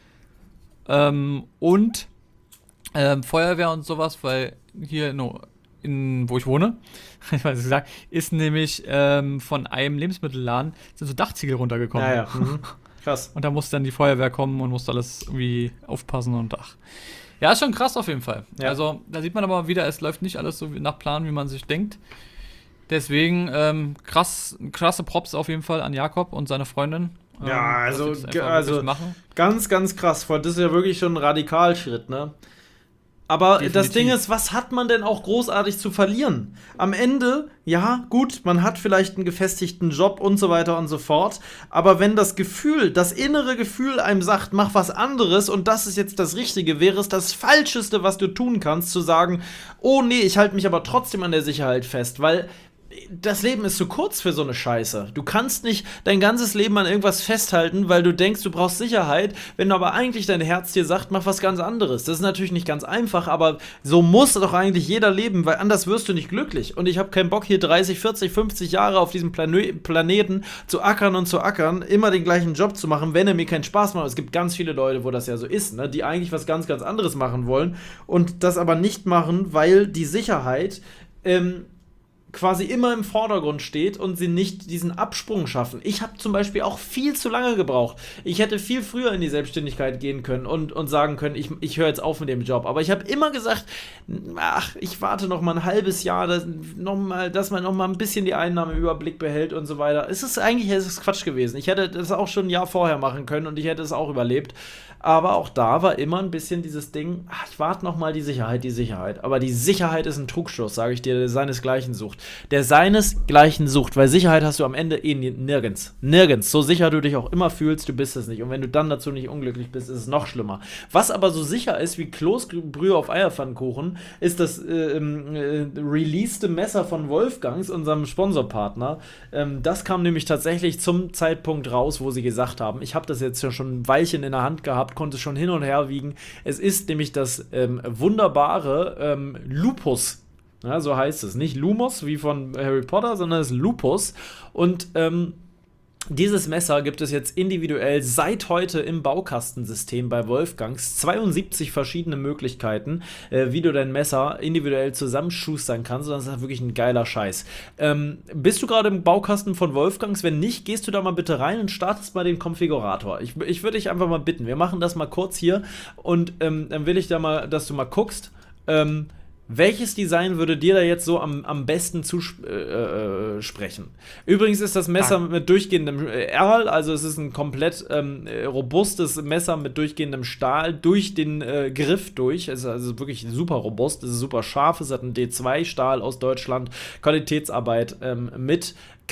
Ähm, und ähm, Feuerwehr und sowas, weil hier no, in, wo ich wohne, ich weiß nicht gesagt, ist nämlich ähm, von einem Lebensmittelladen sind so Dachziegel runtergekommen. Ja, ja. Mhm. Krass. Und da musste dann die Feuerwehr kommen und musste alles irgendwie aufpassen und ach. Ja, ist schon krass auf jeden Fall. Ja. Also, da sieht man aber wieder, es läuft nicht alles so wie nach Plan, wie man sich denkt. Deswegen, ähm, krass, krasse Props auf jeden Fall an Jakob und seine Freundin. Ähm, Ja, dass also, sie das ge- einfach also wirklich machen. Ganz, ganz krass. Das ist ja wirklich schon ein Radikalschritt, ne? Aber Definitiv. das Ding ist, was hat man denn auch großartig zu verlieren? Am Ende, ja, gut, man hat vielleicht einen gefestigten Job und so weiter und so fort. Aber wenn das Gefühl, das innere Gefühl einem sagt, mach was anderes und das ist jetzt das Richtige, wäre es das Falscheste, was du tun kannst, zu sagen, oh nee, ich halte mich aber trotzdem an der Sicherheit fest, weil das Leben ist zu kurz für so eine Scheiße. Du kannst nicht dein ganzes Leben an irgendwas festhalten, weil du denkst, du brauchst Sicherheit, wenn aber eigentlich dein Herz dir sagt, mach was ganz anderes. Das ist natürlich nicht ganz einfach, aber so muss doch eigentlich jeder leben, weil anders wirst du nicht glücklich. Und ich habe keinen Bock, hier dreißig, vierzig, fünfzig Jahre auf diesem Plane- Planeten zu ackern und zu ackern, immer den gleichen Job zu machen, wenn er mir keinen Spaß macht. Es gibt ganz viele Leute, wo das ja so ist, ne, die eigentlich was ganz, ganz anderes machen wollen und das aber nicht machen, weil die Sicherheit ähm, quasi immer im Vordergrund steht und sie nicht diesen Absprung schaffen. Ich habe zum Beispiel auch viel zu lange gebraucht. Ich hätte viel früher in die Selbstständigkeit gehen können und, und sagen können, ich, ich höre jetzt auf mit dem Job. Aber ich habe immer gesagt, ach, ich warte noch mal ein halbes Jahr, dass, noch mal, dass man noch mal ein bisschen die Einnahmen im Überblick behält und so weiter. Es ist eigentlich es ist Quatsch gewesen. Ich hätte das auch schon ein Jahr vorher machen können und ich hätte es auch überlebt. Aber auch da war immer ein bisschen dieses Ding, ach, ich warte noch mal die Sicherheit, die Sicherheit. Aber die Sicherheit ist ein Trugschluss, sage ich dir, der seinesgleichen sucht. der seinesgleichen sucht, weil Sicherheit hast du am Ende eh nirgends. Nirgends. So sicher du dich auch immer fühlst, du bist es nicht. Und wenn du dann dazu nicht unglücklich bist, ist es noch schlimmer. Was aber so sicher ist wie Kloßbrühe auf Eierpfannkuchen, ist das äh, äh, releaste Messer von Wolfgangs, unserem Sponsorpartner. Ähm, das kam nämlich tatsächlich zum Zeitpunkt raus, wo sie gesagt haben, ich habe das jetzt ja schon ein Weilchen in der Hand gehabt, konnte es schon hin und her wiegen. Es ist nämlich das ähm, wunderbare ähm, Lupus. Ja, so heißt es. Nicht Lumos wie von Harry Potter, sondern es ist Lupus. Und ähm, dieses Messer gibt es jetzt individuell seit heute im Baukastensystem bei Wolfgangs. zweiundsiebzig verschiedene Möglichkeiten, äh, wie du dein Messer individuell zusammenschustern kannst. Und das ist wirklich ein geiler Scheiß. Ähm, bist du gerade im Baukasten von Wolfgangs? Wenn nicht, gehst du da mal bitte rein und startest mal den Konfigurator. Ich, ich würde dich einfach mal bitten, wir machen das mal kurz hier. Und ähm, dann will ich da mal, dass du mal guckst, ähm, welches Design würde dir da jetzt so am, am besten zusprechen? Äh, Übrigens ist das Messer ah. mit durchgehendem Erl, also es ist ein komplett ähm, robustes Messer mit durchgehendem Stahl durch den äh, Griff durch. Es ist also wirklich super robust, es ist super scharf, es hat einen D zwei Stahl aus Deutschland, Qualitätsarbeit ähm, mit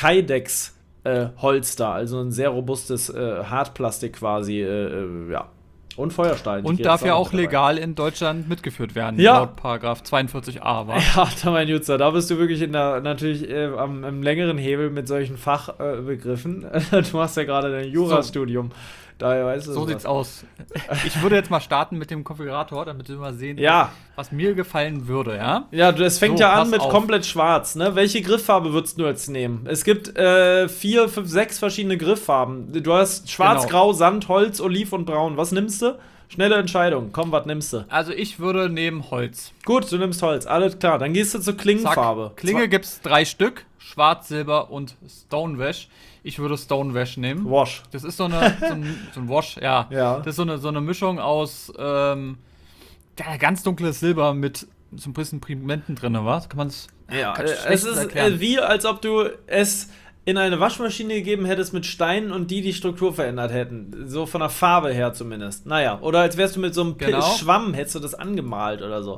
Kydex äh, Holster, also ein sehr robustes äh, Hartplastik quasi, äh, ja. Und Feuerstein. Und darf ja auch legal in Deutschland mitgeführt werden, ja. laut Paragraph zweiundvierzig a, war. Ja, da mein Jutzer, da bist du wirklich in der, natürlich äh, am, am längeren Hebel mit solchen Fachbegriffen. Äh, du machst ja gerade dein Jurastudium. So. Daher weißt du so sieht's aus. Ich würde jetzt mal starten mit dem Konfigurator, damit wir mal sehen, ja. was mir gefallen würde, ja? Ja, das fängt so, ja an mit auf. komplett schwarz, ne? Welche Grifffarbe würdest du jetzt nehmen? Es gibt äh, vier, fünf, sechs verschiedene Grifffarben. Du hast schwarz, genau. Grau, Sand, Holz, Oliv und Braun. Was nimmst du? Schnelle Entscheidung. Komm, was nimmst du? Also ich würde nehmen Holz. Gut, du nimmst Holz. Alles klar. Dann gehst du zur Klingenfarbe. Zack. Klinge Zwei. Gibt's drei Stück. Schwarz, Silber und Stonewash. Ich würde Stonewash nehmen. Wash. Das ist so, eine, so, ein, so ein Wash, ja. ja. Das ist so eine, so eine Mischung aus ähm, ja, ganz dunkles Silber mit so ein bisschen Pigmenten drin, was? Kann man es Ja, äh, es ist erklären. Wie, als ob du es in eine Waschmaschine gegeben hättest mit Steinen und die die Struktur verändert hätten. So von der Farbe her zumindest. Naja, oder als wärst du mit so einem genau. Schwamm, hättest du das angemalt oder so.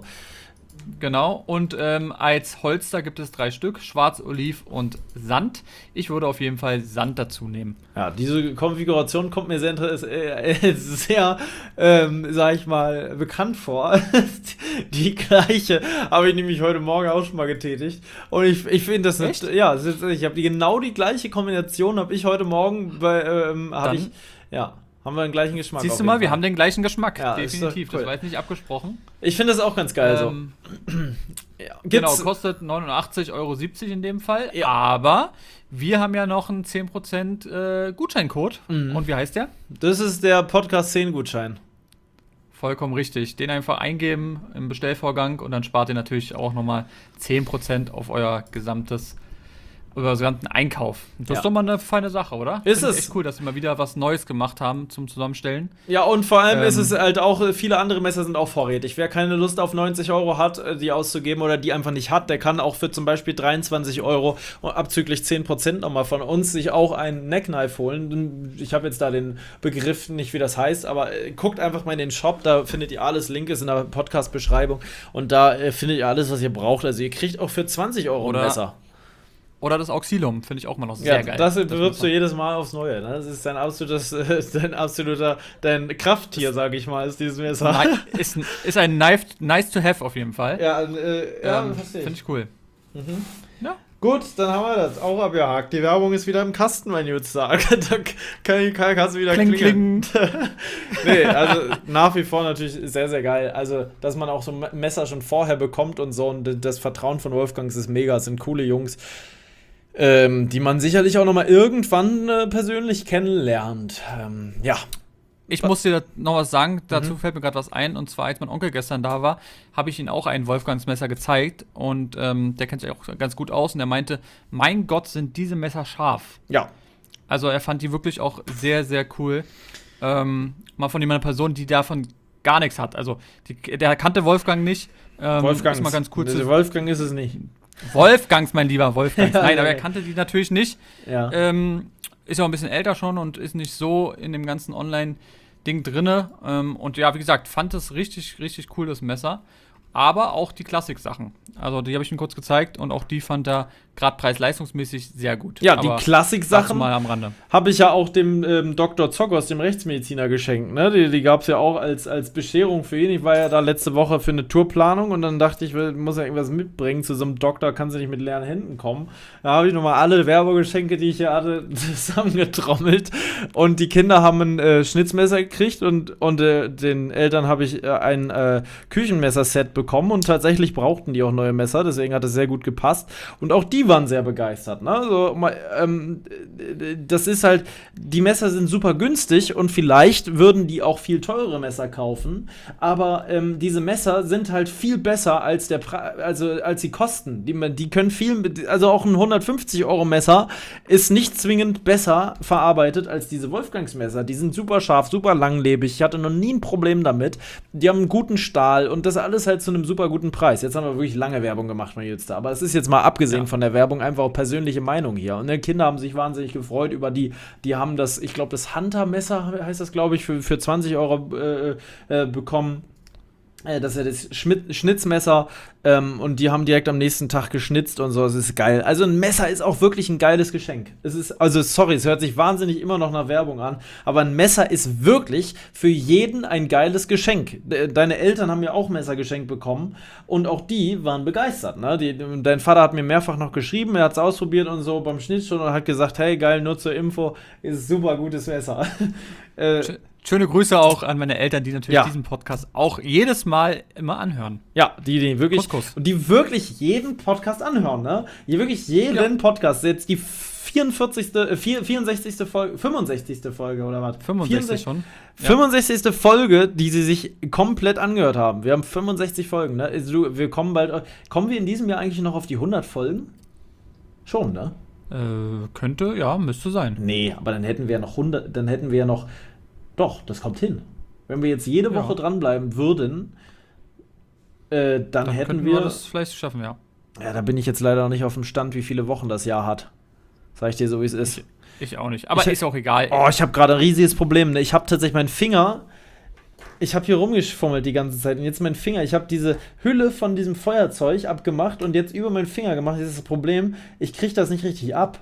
Genau, und ähm, als Holster gibt es drei Stück, Schwarz, Oliv und Sand. Ich würde auf jeden Fall Sand dazu nehmen. Ja, diese Konfiguration kommt mir sehr, äh, sehr ähm, sag ich mal, bekannt vor. Die gleiche habe ich nämlich heute Morgen auch schon mal getätigt. Und ich, ich finde das nicht, ja, ich habe die genau die gleiche Kombination, habe ich heute Morgen bei, ähm, habe ich, ja. Haben wir den gleichen Geschmack. Siehst du mal, wir haben den gleichen Geschmack. Ja, definitiv. Cool. Das war jetzt nicht abgesprochen. Ich finde das auch ganz geil ähm, so. Ja, genau, kostet neunundachtzig Euro siebzig in dem Fall. Ja. Aber wir haben ja noch einen zehn Prozent äh, Gutscheincode. Mhm. Und wie heißt der? Das ist der Podcast zehn Gutschein. Vollkommen richtig. Den einfach eingeben im Bestellvorgang und dann spart ihr natürlich auch nochmal zehn Prozent auf euer gesamtes über den gesamten Einkauf. Das ja. ist doch mal eine feine Sache, oder? Ist Find es. Echt cool, dass sie mal wieder was Neues gemacht haben zum Zusammenstellen. Ja, und vor allem ähm, ist es halt auch, viele andere Messer sind auch vorrätig. Wer keine Lust auf neunzig Euro hat, die auszugeben oder die einfach nicht hat, der kann auch für zum Beispiel dreiundzwanzig Euro abzüglich zehn Prozent nochmal von uns sich auch einen Neckknife holen. Ich habe jetzt da den Begriff nicht, wie das heißt, aber äh, guckt einfach mal in den Shop, da findet ihr alles. Link ist in der Podcast-Beschreibung und da äh, findet ihr alles, was ihr braucht. Also ihr kriegt auch für zwanzig Euro ein Messer. Oder das Auxilium, finde ich auch mal noch sehr ja, geil. Das bewirbst du jedes Mal aufs Neue. Ne? Das ist dein absolutes, dein absoluter, dein Krafttier, sage ich mal, ist dieses Messer. Nein, ist, ist ein nice, nice to have auf jeden Fall. Ja, äh, ja ähm, finde ich cool. Mhm. Ja. Gut, dann haben wir das auch abgehakt. Die Werbung ist wieder im Kasten, mein Jutzer. Da kann, kann, kannst du wieder kling, klingeln. Nee, also nach wie vor natürlich sehr, sehr geil. Also, dass man auch so ein Messer schon vorher bekommt und so. Und das Vertrauen von Wolfgangs ist mega. Es sind coole Jungs. Ähm, die man sicherlich auch noch mal irgendwann äh, persönlich kennenlernt. Ähm, ja. Ich muss dir noch was sagen, dazu mhm. fällt mir gerade was ein. Und zwar, als mein Onkel gestern da war, habe ich ihm auch ein Wolfgangs Messer gezeigt. Und ähm, der kennt sich auch ganz gut aus. Und er meinte, mein Gott, sind diese Messer scharf. Ja. Also er fand die wirklich auch sehr, sehr cool. Ähm, mal von jemand Person, die davon gar nichts hat. Also die, der kannte Wolfgang nicht. Ähm, Wolfgangs. Ist mal ganz cool zu Wolfgang ist es nicht. Wolfgangs, mein lieber Wolfgangs. Nein, aber er kannte die natürlich nicht. Ja. Ähm, ist ja auch ein bisschen älter schon und ist nicht so in dem ganzen Online-Ding drinne. Ähm, und ja, wie gesagt, fand es richtig, richtig cool, das Messer. Aber auch die Klassik-Sachen. Also die habe ich ihm kurz gezeigt und auch die fand er gerade preis-leistungsmäßig sehr gut. Ja, die Aber Klassik-Sachen mal am Rande. habe ich ja auch dem ähm, Doktor Zockers, dem Rechtsmediziner, geschenkt. Ne? Die, die gab es ja auch als, als Bescherung für ihn. Ich war ja da letzte Woche für eine Tourplanung und dann dachte ich, ich muss ja irgendwas mitbringen. Zu so einem Doktor kannst du nicht mit leeren Händen kommen. Da habe ich nochmal alle Werbegeschenke, die ich hier hatte, zusammengetrommelt. Und die Kinder haben ein äh, Schnitzmesser gekriegt und, und äh, den Eltern habe ich äh, ein äh, Küchenmesserset bekommen und tatsächlich brauchten die auch neue Messer. Deswegen hat es sehr gut gepasst. Und auch die waren sehr begeistert. Ne? Also, ähm, das ist halt, die Messer sind super günstig und vielleicht würden die auch viel teurere Messer kaufen, aber ähm, diese Messer sind halt viel besser als der Pre- also als die Kosten. Die, die können viel, also auch ein hundertfünfzig Euro Messer ist nicht zwingend besser verarbeitet als diese Wolfgangs Messer. Die sind super scharf, super langlebig. Ich hatte noch nie ein Problem damit. Die haben einen guten Stahl und das alles halt zu einem super guten Preis. Jetzt haben wir wirklich lange Werbung gemacht, mein Jüngster. Aber es ist jetzt mal abgesehen ja. von der Werbung einfach auch persönliche Meinung hier. Und die Kinder haben sich wahnsinnig gefreut über die, die haben das, ich glaube, das Hunter-Messer heißt das, glaube ich, für, für zwanzig Euro äh, äh, bekommen. Das ist ja das Schmidt- Schnitzmesser ähm, und die haben direkt am nächsten Tag geschnitzt und so, es ist geil. Also ein Messer ist auch wirklich ein geiles Geschenk. Es ist, also sorry, es hört sich wahnsinnig immer noch nach Werbung an, aber ein Messer ist wirklich für jeden ein geiles Geschenk. Deine Eltern haben ja auch Messer geschenkt bekommen und auch die waren begeistert. Ne? Die, dein Vater hat mir mehrfach noch geschrieben, er hat es ausprobiert und so beim Schnitt schon und hat gesagt, hey geil, nur zur Info, ist ein super gutes Messer. äh, Schöne Grüße auch an meine Eltern, die natürlich ja. diesen Podcast auch jedes Mal immer anhören. Ja, die, die wirklich, Kuss, Kuss. Und die wirklich jeden Podcast anhören, ne? Die wirklich jeden ja. Podcast, jetzt die vierundvierzigste, äh, vierundsechzigste Folge, fünfundsechzigste Folge oder was? fünfundsechzig schon. Ja. fünfundsechzigste Folge, die sie sich komplett angehört haben. Wir haben fünfundsechzig Folgen, ne? Also, wir kommen bald, kommen wir in diesem Jahr eigentlich noch auf die hundert Folgen? Schon, ne? Äh, könnte, ja, müsste sein. Nee, aber dann hätten wir ja noch hundert, dann hätten wir ja noch Doch, das kommt hin. Wenn wir jetzt jede Woche ja. dranbleiben würden, äh, dann, dann hätten wir, wir das vielleicht schaffen, ja. Ja, da bin ich jetzt leider noch nicht auf dem Stand, wie viele Wochen das Jahr hat. Sag ich dir so, wie es ist. Ich, ich auch nicht. Aber ich, ist auch egal. Oh, ich habe gerade ein riesiges Problem. Ne? Ich habe tatsächlich meinen Finger, ich habe hier rumgefummelt die ganze Zeit. Und jetzt mein Finger, ich habe diese Hülle von diesem Feuerzeug abgemacht und jetzt über meinen Finger gemacht. Jetzt ist das Problem, ich kriege das nicht richtig ab.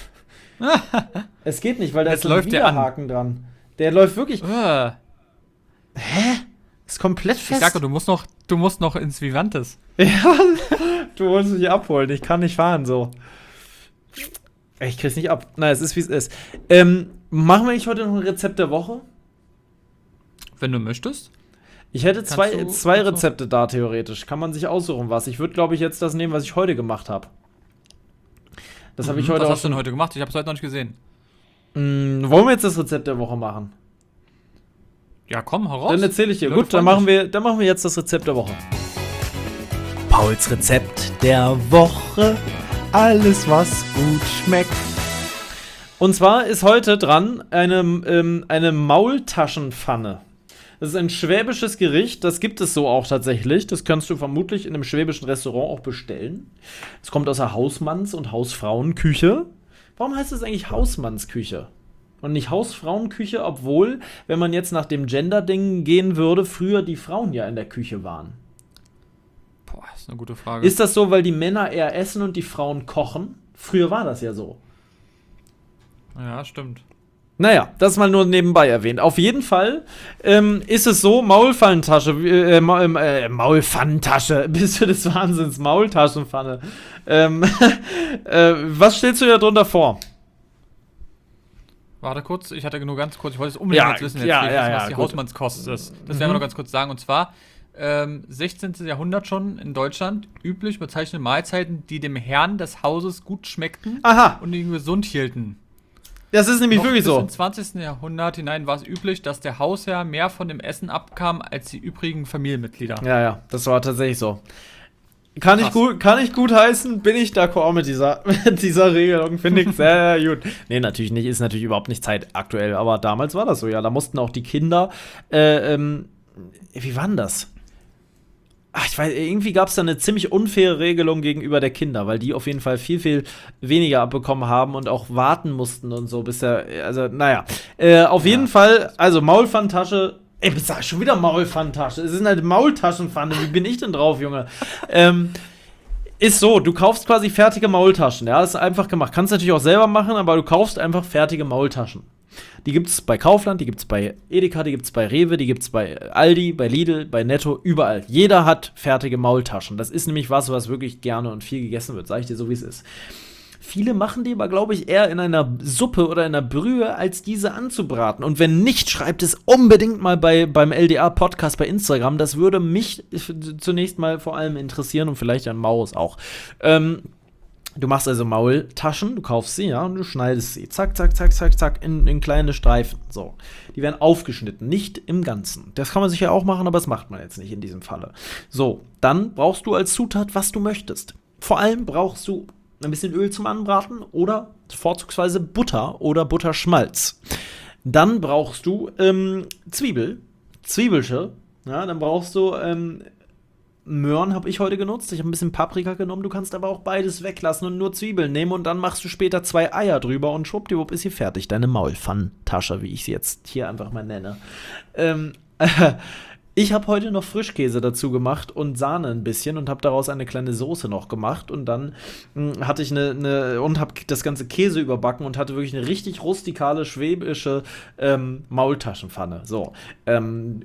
Es geht nicht, weil da jetzt ist ein Widerhaken dran. Der läuft wirklich. Uh. Hä? Ist komplett fest. Ich sag doch, du musst noch, du musst noch ins Vivantes. Ja, du musst mich abholen. Ich kann nicht fahren so. Ich krieg's nicht ab. Nein, es ist wie es ist. Ähm, machen wir nicht heute noch ein Rezept der Woche? Wenn du möchtest. Ich hätte zwei, du, zwei Rezepte da theoretisch. Kann man sich aussuchen, was. Ich würde, glaube ich, jetzt das nehmen, was ich heute gemacht habe. Das mhm, habe ich heute was auch. Was hast du denn heute gemacht? Ich habe es heute noch nicht gesehen. Mm, wollen wir jetzt das Rezept der Woche machen? Ja, komm, heraus. Dann erzähle ich dir. Gut, dann machen, wir, dann machen wir jetzt das Rezept der Woche. Pauls Rezept der Woche. Alles, was gut schmeckt. Und zwar ist heute dran eine, ähm, eine Maultaschenpfanne. Das ist ein schwäbisches Gericht, das gibt es so auch tatsächlich. Das kannst du vermutlich in einem schwäbischen Restaurant auch bestellen. Es kommt aus der Hausmanns- und Hausfrauenküche. Warum heißt es eigentlich Hausmannsküche und nicht Hausfrauenküche, obwohl, wenn man jetzt nach dem Gender-Ding gehen würde, früher die Frauen ja in der Küche waren? Boah, das ist eine gute Frage. Ist das so, weil die Männer eher essen und die Frauen kochen? Früher war das ja so. Ja, stimmt. Naja, das mal nur nebenbei erwähnt. Auf jeden Fall ähm, ist es so, Maulpfannentasche, äh, Ma äh, Maulpfannentasche, bist du des Wahnsinns, Maultaschenpfanne. Ähm, äh, was stellst du dir darunter vor? Warte kurz, ich hatte nur ganz kurz, ich wollte es unbedingt ja, jetzt wissen, jetzt ja, wissen, ja, was ja, die gut. Hausmannskost ist. Das mhm. werden wir noch ganz kurz sagen. Und zwar, ähm, sechzehnten. Jahrhundert schon in Deutschland üblich bezeichnete Mahlzeiten, die dem Herrn des Hauses gut schmeckten Aha. und ihn gesund hielten. Das ist nämlich Noch wirklich bis so. Im zwanzigsten. Jahrhundert hinein war es üblich, dass der Hausherr mehr von dem Essen abkam als die übrigen Familienmitglieder. Ja, ja, das war tatsächlich so. Kann ich, gut, kann ich gut heißen, bin ich d'accord mit dieser, mit dieser Regelung, finde ich sehr gut. Nee, natürlich nicht, ist natürlich überhaupt nicht zeitaktuell, aber damals war das so, ja. Da mussten auch die Kinder, äh, ähm, wie war denn das? Ach, ich weiß, irgendwie gab es da eine ziemlich unfaire Regelung gegenüber der Kinder, weil die auf jeden Fall viel, viel weniger abbekommen haben und auch warten mussten und so, bis der, also, naja. Äh, auf ja. jeden Fall, also Maulpfannentasche. Ey, ich sag schon wieder Maulpfannentasche. Es ist eine Maultaschenpfanne. Wie bin ich denn drauf, Junge? ähm, Ist so, du kaufst quasi fertige Maultaschen. Ja, das ist einfach gemacht. Kannst natürlich auch selber machen, aber du kaufst einfach fertige Maultaschen. Die gibt es bei Kaufland, die gibt es bei Edeka, die gibt es bei Rewe, die gibt es bei Aldi, bei Lidl, bei Netto, überall. Jeder hat fertige Maultaschen. Das ist nämlich was, was wirklich gerne und viel gegessen wird, sag ich dir so, wie es ist. Viele machen die aber, glaube ich, eher in einer Suppe oder in einer Brühe, als diese anzubraten. Und wenn nicht, schreibt es unbedingt mal bei, beim L D A-Podcast bei Instagram. Das würde mich zunächst mal vor allem interessieren und vielleicht an Maus auch. Ähm, du machst also Maultaschen, du kaufst sie, ja, und du schneidest sie. Zack, zack, zack, zack, zack, in, in kleine Streifen. So. Die werden aufgeschnitten, nicht im Ganzen. Das kann man sicher auch machen, aber das macht man jetzt nicht in diesem Falle. So, dann brauchst du als Zutat, was du möchtest. Vor allem brauchst du ein bisschen Öl zum Anbraten oder vorzugsweise Butter oder Butterschmalz. Dann brauchst du ähm, Zwiebel, Zwiebelsche. Ja, dann brauchst du ähm, Möhren habe ich heute genutzt. Ich habe ein bisschen Paprika genommen. Du kannst aber auch beides weglassen und nur Zwiebeln nehmen. Und dann machst du später zwei Eier drüber und schwuppdiwupp ist hier fertig. Deine Maulpfannentasche, wie ich sie jetzt hier einfach mal nenne. Ähm, äh, Ich habe heute noch Frischkäse dazu gemacht und Sahne ein bisschen und habe daraus eine kleine Soße noch gemacht und dann mh, hatte ich eine, eine und habe das ganze Käse überbacken und hatte wirklich eine richtig rustikale schwäbische ähm, Maultaschenpfanne. So, ähm,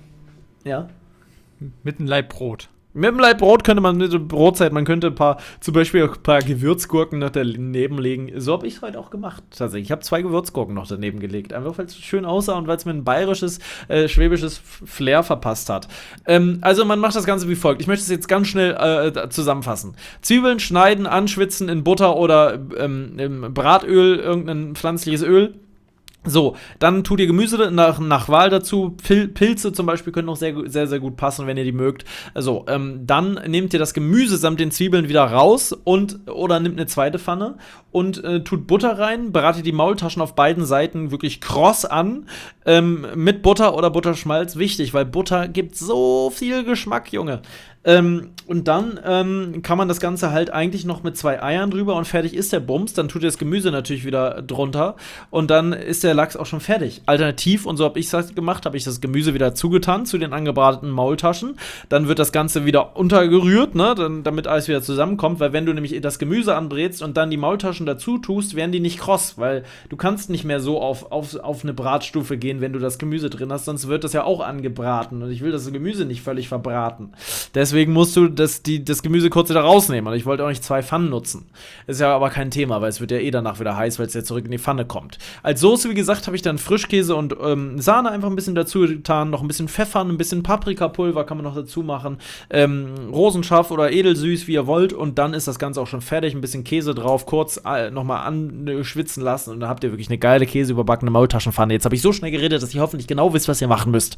ja. Mit einem Laib Brot. Mit dem Laib Brot könnte man, mit der Brotzeit, man könnte ein paar, zum Beispiel ein paar Gewürzgurken noch daneben legen. So habe ich es heute auch gemacht, tatsächlich. Ich habe zwei Gewürzgurken noch daneben gelegt. Einfach, weil es schön aussah und weil es mir ein bayerisches, äh, schwäbisches Flair verpasst hat. Ähm, also man macht das Ganze wie folgt. Ich möchte es jetzt ganz schnell äh, zusammenfassen. Zwiebeln schneiden, anschwitzen in Butter oder ähm, im Bratöl, irgendein pflanzliches Öl. So, dann tut ihr Gemüse nach, nach Wahl dazu. Pil- Pilze zum Beispiel können auch sehr, sehr, sehr gut passen, wenn ihr die mögt. Also, ähm, dann nehmt ihr das Gemüse samt den Zwiebeln wieder raus und oder nimmt eine zweite Pfanne und äh, tut Butter rein, bratet die Maultaschen auf beiden Seiten wirklich kross an, ähm, mit Butter oder Butterschmalz. Wichtig, weil Butter gibt so viel Geschmack, Junge. Ähm, und dann ähm, kann man das Ganze halt eigentlich noch mit zwei Eiern drüber und fertig ist der Bums. Dann tut ihr das Gemüse natürlich wieder drunter und dann ist der Lachs auch schon fertig. Alternativ, und so habe ich es gemacht, habe ich das Gemüse wieder zugetan zu den angebrateten Maultaschen. Dann wird das Ganze wieder untergerührt, ne, dann, damit alles wieder zusammenkommt, weil wenn du nämlich das Gemüse anbrätst und dann die Maultaschen dazu tust, werden die nicht kross, weil du kannst nicht mehr so auf, auf, auf eine Bratstufe gehen, wenn du das Gemüse drin hast, sonst wird das ja auch angebraten und ich will das Gemüse nicht völlig verbraten. Deswegen Deswegen musst du das, die, das Gemüse kurz wieder rausnehmen. Und ich wollte auch nicht zwei Pfannen nutzen. Ist ja aber kein Thema, weil es wird ja eh danach wieder heiß, weil es ja zurück in die Pfanne kommt. Als Soße, wie gesagt, habe ich dann Frischkäse und ähm, Sahne einfach ein bisschen dazu getan. Noch ein bisschen Pfeffer, ein bisschen Paprikapulver kann man noch dazu machen. Ähm, Rosenscharf oder edelsüß, wie ihr wollt. Und dann ist das Ganze auch schon fertig. Ein bisschen Käse drauf, kurz äh, nochmal anschwitzen lassen. Und dann habt ihr wirklich eine geile käseüberbackene Maultaschenpfanne. Jetzt habe ich so schnell geredet, dass ihr hoffentlich genau wisst, was ihr machen müsst.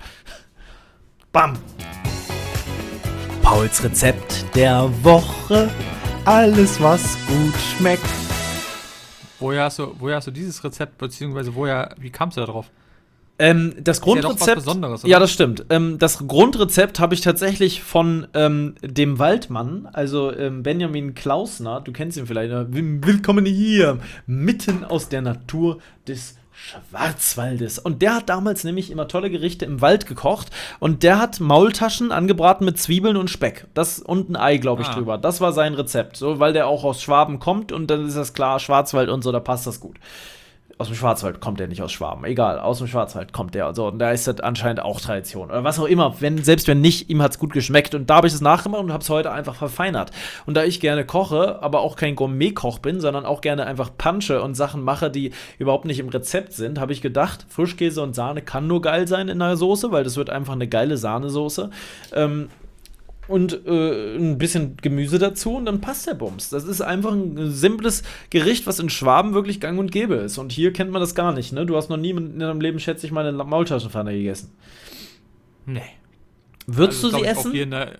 Bam! Pauls Rezept der Woche. Alles, was gut schmeckt. Woher hast du, woher hast du dieses Rezept, beziehungsweise woher, wie kamst du da drauf? Ähm, das Grundrezept. Ist ja doch was Besonderes, oder? Ja, das stimmt. Ähm, das Grundrezept habe ich tatsächlich von ähm, dem Waldmann, also ähm, Benjamin Klausner, du kennst ihn vielleicht, ne? Willkommen hier, mitten aus der Natur des Schwarzwaldes. Und der hat damals nämlich immer tolle Gerichte im Wald gekocht. Und der hat Maultaschen angebraten mit Zwiebeln und Speck. Das und ein Ei, glaube ich, ah. drüber. Das war sein Rezept. So, weil der auch aus Schwaben kommt. Und dann ist das klar, Schwarzwald und so, da passt das gut. Aus dem Schwarzwald kommt der nicht aus Schwaben. Egal, aus dem Schwarzwald kommt der. Also, und da ist das anscheinend auch Tradition. Oder was auch immer. Wenn, selbst wenn nicht, ihm hat es gut geschmeckt. Und da habe ich es nachgemacht und habe es heute einfach verfeinert. Und da ich gerne koche, aber auch kein Gourmet-Koch bin, sondern auch gerne einfach punche und Sachen mache, die überhaupt nicht im Rezept sind, habe ich gedacht, Frischkäse und Sahne kann nur geil sein in einer Soße, weil das wird einfach eine geile Sahnesoße. Ähm, Und äh, ein bisschen Gemüse dazu und dann passt der Bums. Das ist einfach ein simples Gericht, was in Schwaben wirklich gang und gäbe ist. Und hier kennt man das gar nicht, ne? Du hast noch nie in deinem Leben, schätze ich, mal eine Maultaschenpfanne gegessen. Nee. Würdest also, du sie ich, essen? Hier in der,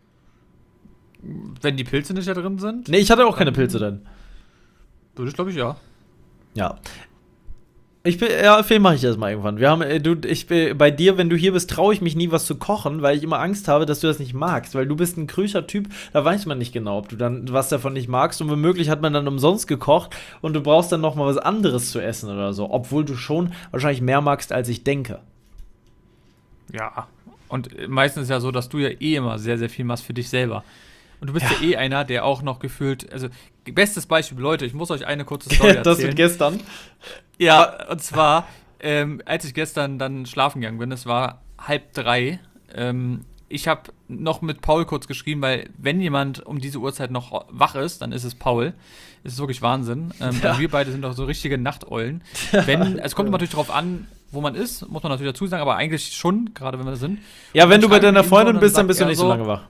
wenn die Pilze nicht da drin sind? Nee, ich hatte auch keine Pilze drin. Würde ich, glaube ich, ja. Ja. Ich bin, ja, Film mache ich das mal irgendwann. Wir haben, äh, du, ich bin, bei dir, wenn du hier bist, traue ich mich nie, was zu kochen, weil ich immer Angst habe, dass du das nicht magst, weil du bist ein krücher Typ, da weiß man nicht genau, ob du dann was davon nicht magst und womöglich hat man dann umsonst gekocht und du brauchst dann noch mal was anderes zu essen oder so, obwohl du schon wahrscheinlich mehr magst, als ich denke. Ja, und meistens ist ja so, dass du ja eh immer sehr, sehr viel machst für dich selber. Und du bist ja. Ja. eh einer, der auch noch gefühlt, also bestes Beispiel, Leute, ich muss euch eine kurze Story erzählen. Das wird gestern. Ja, und zwar, ähm, als ich gestern dann schlafen gegangen bin, es war halb drei, ähm, ich habe noch mit Paul kurz geschrieben, weil wenn jemand um diese Uhrzeit noch wach ist, dann ist es Paul. Das ist wirklich Wahnsinn. Ähm, Ja. Wir beide sind doch so richtige Nachteulen. Wenn, also es kommt immer natürlich darauf an, wo man ist, muss man natürlich dazu sagen, aber eigentlich schon, gerade wenn wir da sind. Ja, Und wenn dann du bei schreibe ich deiner ihm so, Freundin und bist, dann sagt bist du er nicht so lange wach.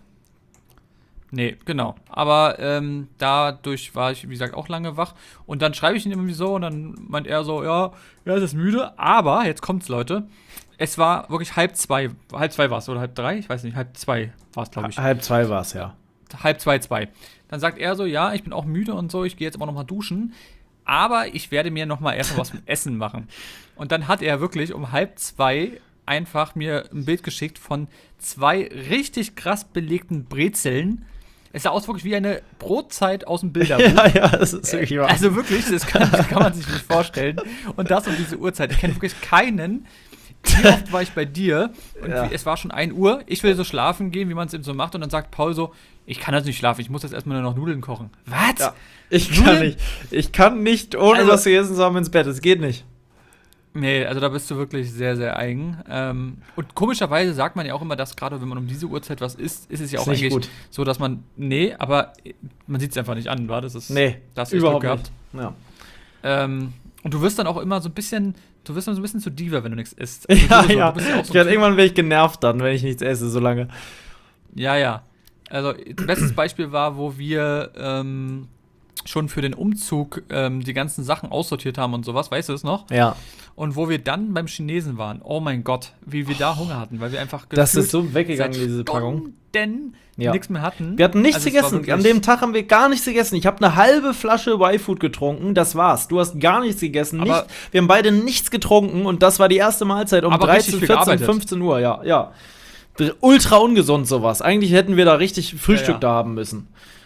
Nee, genau. Aber ähm, dadurch war ich, wie gesagt, auch lange wach. Und dann schreibe ich ihn irgendwie so und dann meint er so, ja, er ist müde. Aber, jetzt kommt's, Leute, es war wirklich halb zwei. Halb zwei war es oder halb drei? Ich weiß nicht, halb zwei war es, glaube ich. Halb zwei war es, ja. Halb zwei, zwei. Dann sagt er so, ja, ich bin auch müde und so, ich gehe jetzt aber noch mal duschen. Aber ich werde mir noch mal erstmal was zum Essen machen. Und dann hat er wirklich um halb zwei einfach mir ein Bild geschickt von zwei richtig krass belegten Brezeln. Es sah aus wirklich wie eine Brotzeit aus dem Bilderbuch. Ja, ja, das ist wirklich wahr. Also wirklich, das kann, das kann man sich nicht vorstellen. Und das um diese Uhrzeit. Ich kenne wirklich keinen. Wie oft war ich bei dir? Und Ja. wie, es war schon ein Uhr. Ich will so schlafen gehen, wie man es eben so macht. Und dann sagt Paul so, ich kann jetzt nicht schlafen, ich muss jetzt erstmal nur noch Nudeln kochen. Was? Ja. Ich kann Nudeln? nicht. Ich kann nicht, ohne Also- was zu essen zu haben, ins Bett. Es geht nicht. Nee, also da bist du wirklich sehr, sehr eigen. Ähm, und komischerweise sagt man ja auch immer, dass gerade wenn man um diese Uhrzeit was isst, ist es ja Ist auch nicht eigentlich gut. so, dass man, nee, aber man sieht es einfach nicht an, war das ist, Nee, das hast du echt überhaupt Glück nicht. gehabt. Ja. Ähm, und du wirst dann auch immer so ein bisschen, du wirst dann so ein bisschen zu Diva, wenn du nichts isst. Also Ja, sowieso, ja. du bist ja auch so Ich ein werde Typ- irgendwann werde ich genervt dann, wenn ich nichts esse, so lange. Ja, ja. Also, bestes Beispiel war, wo wir ähm, schon für den Umzug ähm, die ganzen Sachen aussortiert haben und sowas, weißt du es noch? Ja. Und wo wir dann beim Chinesen waren, oh mein Gott, wie wir da Hunger hatten, weil wir einfach Das gefühlt ist so weggegangen, seit diese Packung. Stunden Ja. nichts mehr hatten. Wir hatten nichts Also es war gegessen. wirklich- An dem Tag haben wir gar nichts gegessen. Ich habe eine halbe Flasche Y-Food getrunken. Das war's. Du hast gar nichts gegessen. Aber- Nicht, wir haben beide nichts getrunken und das war die erste Mahlzeit um Aber richtig dreizehn, viel vierzehn, gearbeitet. fünfzehn Uhr. Ja, ja. Ultra ungesund sowas. Eigentlich hätten wir da richtig Frühstück Ja, ja. da haben müssen.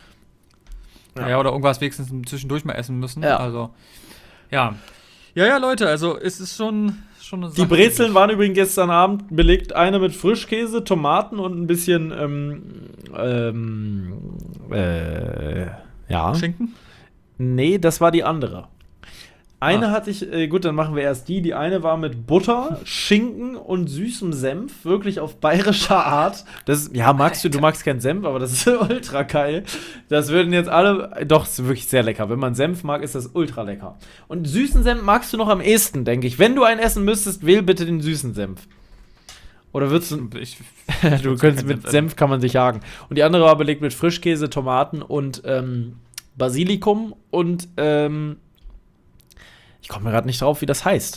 Ja. ja, oder irgendwas wenigstens zwischendurch mal essen müssen. Ja. Also, ja. Ja, ja, Leute, also es ist schon, schon eine Die Sache. Brezeln waren übrigens gestern Abend belegt. Eine mit Frischkäse, Tomaten und ein bisschen, ähm, ähm, äh, ja. Schinken? Nee, das war die andere. Eine Ah. hatte ich, äh, gut, dann machen wir erst die. Die eine war mit Butter, Schinken und süßem Senf, wirklich auf bayerischer Art. Das, ja, magst du, du magst keinen Senf, aber das ist ultra geil. Das würden jetzt alle, doch, ist wirklich sehr lecker. Wenn man Senf mag, ist das ultra lecker. Und süßen Senf magst du noch am ehesten, denke ich. Wenn du einen essen müsstest, wähl bitte den süßen Senf. Oder würdest du, Ich, du könntest mit Senf kann man sich jagen. Und die andere war belegt mit Frischkäse, Tomaten und ähm, Basilikum und ähm, ich komme mir gerade nicht drauf, wie das heißt.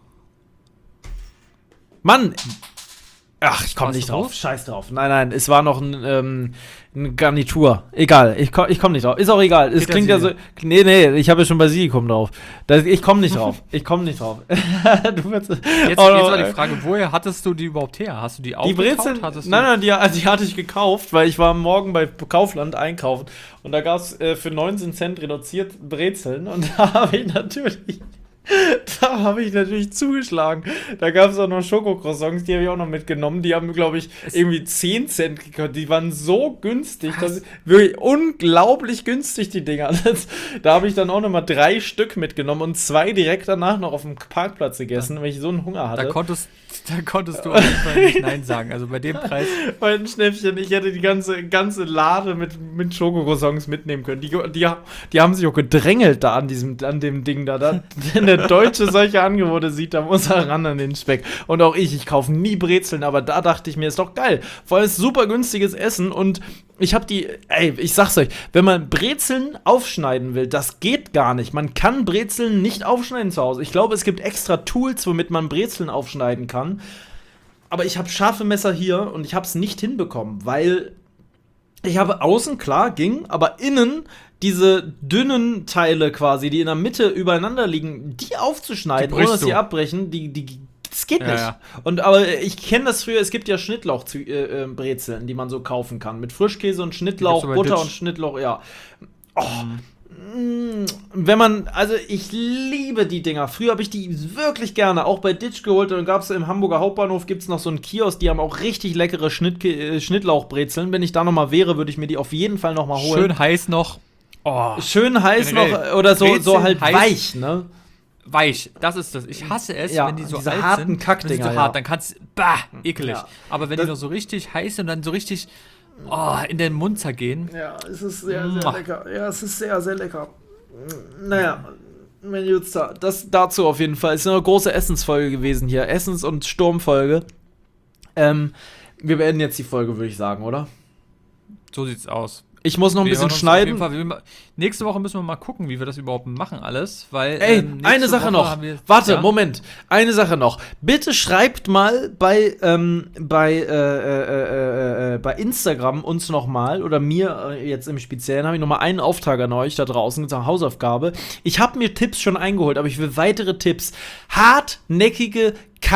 Mann! Ach, ich komme War's nicht drauf? drauf. Scheiß drauf. Nein, nein, es war noch ein, ähm, eine Garnitur. Egal, ich komme ich komm nicht drauf. Ist auch egal. Es klingt ja so. Nee, nee, ich habe ja schon Basilikum drauf. Das, ich komme nicht drauf. Ich komme nicht drauf. du wirst, Jetzt, Oh, jetzt no, war die ey. Frage, woher hattest du die überhaupt her? Hast du die Die aufgekauft? Brezeln, Hattest du nein, nein, die, also die hatte ich gekauft, weil ich war am Morgen bei Kaufland einkaufen und da gab es äh, für neunzehn Cent reduziert Brezeln und da habe ich natürlich, da habe ich natürlich zugeschlagen. Da gab es auch noch Schokocroissants, die habe ich auch noch mitgenommen. Die haben, glaube ich, Es- irgendwie zehn Cent gekostet. Die waren so günstig, dass, wirklich unglaublich günstig, die Dinger. Das, da habe ich dann auch noch mal drei Stück mitgenommen und zwei direkt danach noch auf dem Parkplatz gegessen, weil ich so einen Hunger hatte. Da konntest, da konntest du auf jeden Fall nicht Nein sagen. Also bei dem Preis. Bei den Schnäppchen, ich hätte die ganze, ganze Lade mit, mit Schokocroissants mitnehmen können. Die, die, die haben sich auch gedrängelt da an, diesem, an dem Ding da. da. Wenn der Deutsche solche Angebote sieht, da muss er ran an den Speck. Und auch ich, ich kaufe nie Brezeln, aber da dachte ich mir, ist doch geil. Vor allem ist super günstiges Essen und ich habe die, ey, ich sag's euch, wenn man Brezeln aufschneiden will, das geht gar nicht. Man kann Brezeln nicht aufschneiden zu Hause. Ich glaube, es gibt extra Tools, womit man Brezeln aufschneiden kann. Aber ich habe scharfe Messer hier und ich habe es nicht hinbekommen, weil ich habe außen, klar, ging, aber innen diese dünnen Teile quasi, die in der Mitte übereinander liegen, die aufzuschneiden, Die ohne brichst dass sie du. abbrechen, die, die, das geht Ja, nicht. ja. Und aber ich kenne das früher, es gibt ja Schnittlauch-Brezeln, die man so kaufen kann. Mit Frischkäse und Schnittlauch, Die gibt's so bei Butter Ditch. und Schnittlauch, ja. Oh, Wenn man, also ich liebe die Dinger. Früher habe ich die wirklich gerne auch bei Ditch geholt. Und dann gab es im Hamburger Hauptbahnhof gibt's noch so einen Kiosk, die haben auch richtig leckere Schnitt, äh, Schnittlauchbrezeln. Wenn ich da noch mal wäre, würde ich mir die auf jeden Fall noch mal holen. Schön heiß noch. Oh. Schön heiß Generell. noch oder so, Brezeln so halt heiß. weich, ne? Weich, das ist das. Ich hasse es, Ja, wenn die so diese alt harten sind. Kackdinger, wenn die so ja. hart, dann kannst du, bah, ekelig. Ja. Aber wenn Das- die noch so richtig heiß sind und dann so richtig oh, in den Mund zergehen. Ja, es ist sehr, sehr Mua. lecker. Ja, es ist sehr, sehr lecker. Naja, mein Jutster, das dazu auf jeden Fall. Es ist eine große Essensfolge gewesen hier. Essens- und Sturmfolge. Ähm, wir beenden jetzt die Folge, würde ich sagen, oder? So sieht's aus. Ich muss noch ein Wir bisschen hören uns schneiden. auf jeden Fall, wir, nächste Woche müssen wir mal gucken, wie wir das überhaupt machen alles, weil Ey, ähm, nächste eine Sache Woche noch. haben wir- Warte, ja? Moment. Eine Sache noch. Bitte schreibt mal bei, ähm, bei, äh, äh, äh, äh, bei Instagram uns noch mal, oder mir äh, jetzt im Speziellen, habe ich noch mal einen Auftrag an euch da draußen, zur Hausaufgabe. Ich habe mir Tipps schon eingeholt, aber ich will weitere Tipps. Hartnäckige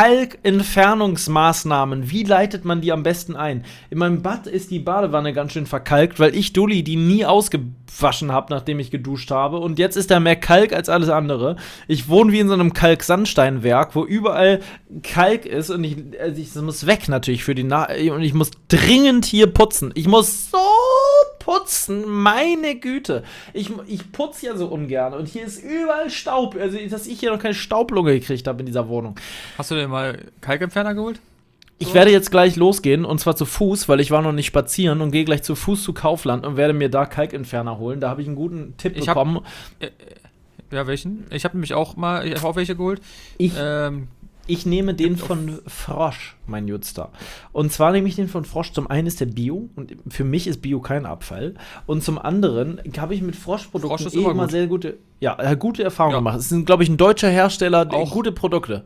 Kalkentfernungsmaßnahmen. Wie leitet man die am besten ein? In meinem Bad ist die Badewanne ganz schön verkalkt, weil ich Dulli die nie ausgewaschen habe, nachdem ich geduscht habe. Und jetzt ist da mehr Kalk als alles andere. Ich wohne wie in so einem Kalksandsteinwerk, wo überall Kalk ist. Und ich, also ich das muss weg natürlich für die Na Und ich muss dringend hier putzen. Ich muss so putzen, meine Güte. Ich, ich putze ja so ungern. Und hier ist überall Staub. Also, dass ich hier noch keine Staublunge gekriegt habe in dieser Wohnung. Hast du dir mal Kalkentferner geholt? Ich werde jetzt gleich losgehen, und zwar zu Fuß, weil ich war noch nicht spazieren, und gehe gleich zu Fuß zu Kaufland und werde mir da Kalkentferner holen. Da habe ich einen guten Tipp Ich hab- bekommen. Ja, welchen? Ich habe nämlich auch mal, ich habe auch welche geholt. Ich, Ähm, ich nehme den gibt von Frosch, mein Jutster. Und zwar nehme ich den von Frosch. Zum einen ist der Bio, und für mich ist Bio kein Abfall. Und zum anderen habe ich mit Froschprodukten Frosch ist eh immer immer gut. sehr gute, ja, äh, gute Erfahrungen Ja. gemacht. Es sind, glaube ich, ein deutscher Hersteller, der Auch- gute Produkte.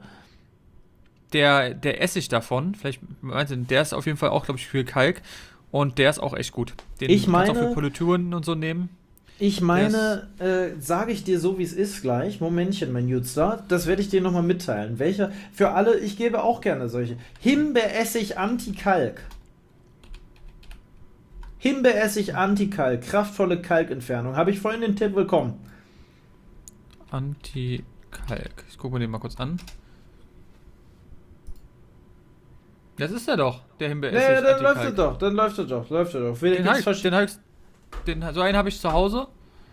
der, der Essig davon, vielleicht meinst du, der ist auf jeden Fall auch, glaube ich, für Kalk. Und der ist auch echt gut. Den Ich kannst du meine- auch für Polituren und so nehmen. Ich meine, äh, sage ich dir so, wie es ist gleich. Momentchen, mein Jutster. Das werde ich dir nochmal mitteilen. Welcher, für alle, ich gebe auch gerne solche. Himbeeressig Anti-Kalk. Himbeeressig Anti-Kalk. Kraftvolle Kalkentfernung. Habe ich vorhin den Tipp bekommen. Anti-Kalk. Ich gucke mir den mal kurz an. Das ist er doch, der Himbeeressig. Ja, ja, dann läuft Anti-Kalk. es doch. Dann läuft es doch. Läuft es doch. Wer Den gibt's halt, versch- den halt, den, so einen habe ich zu Hause.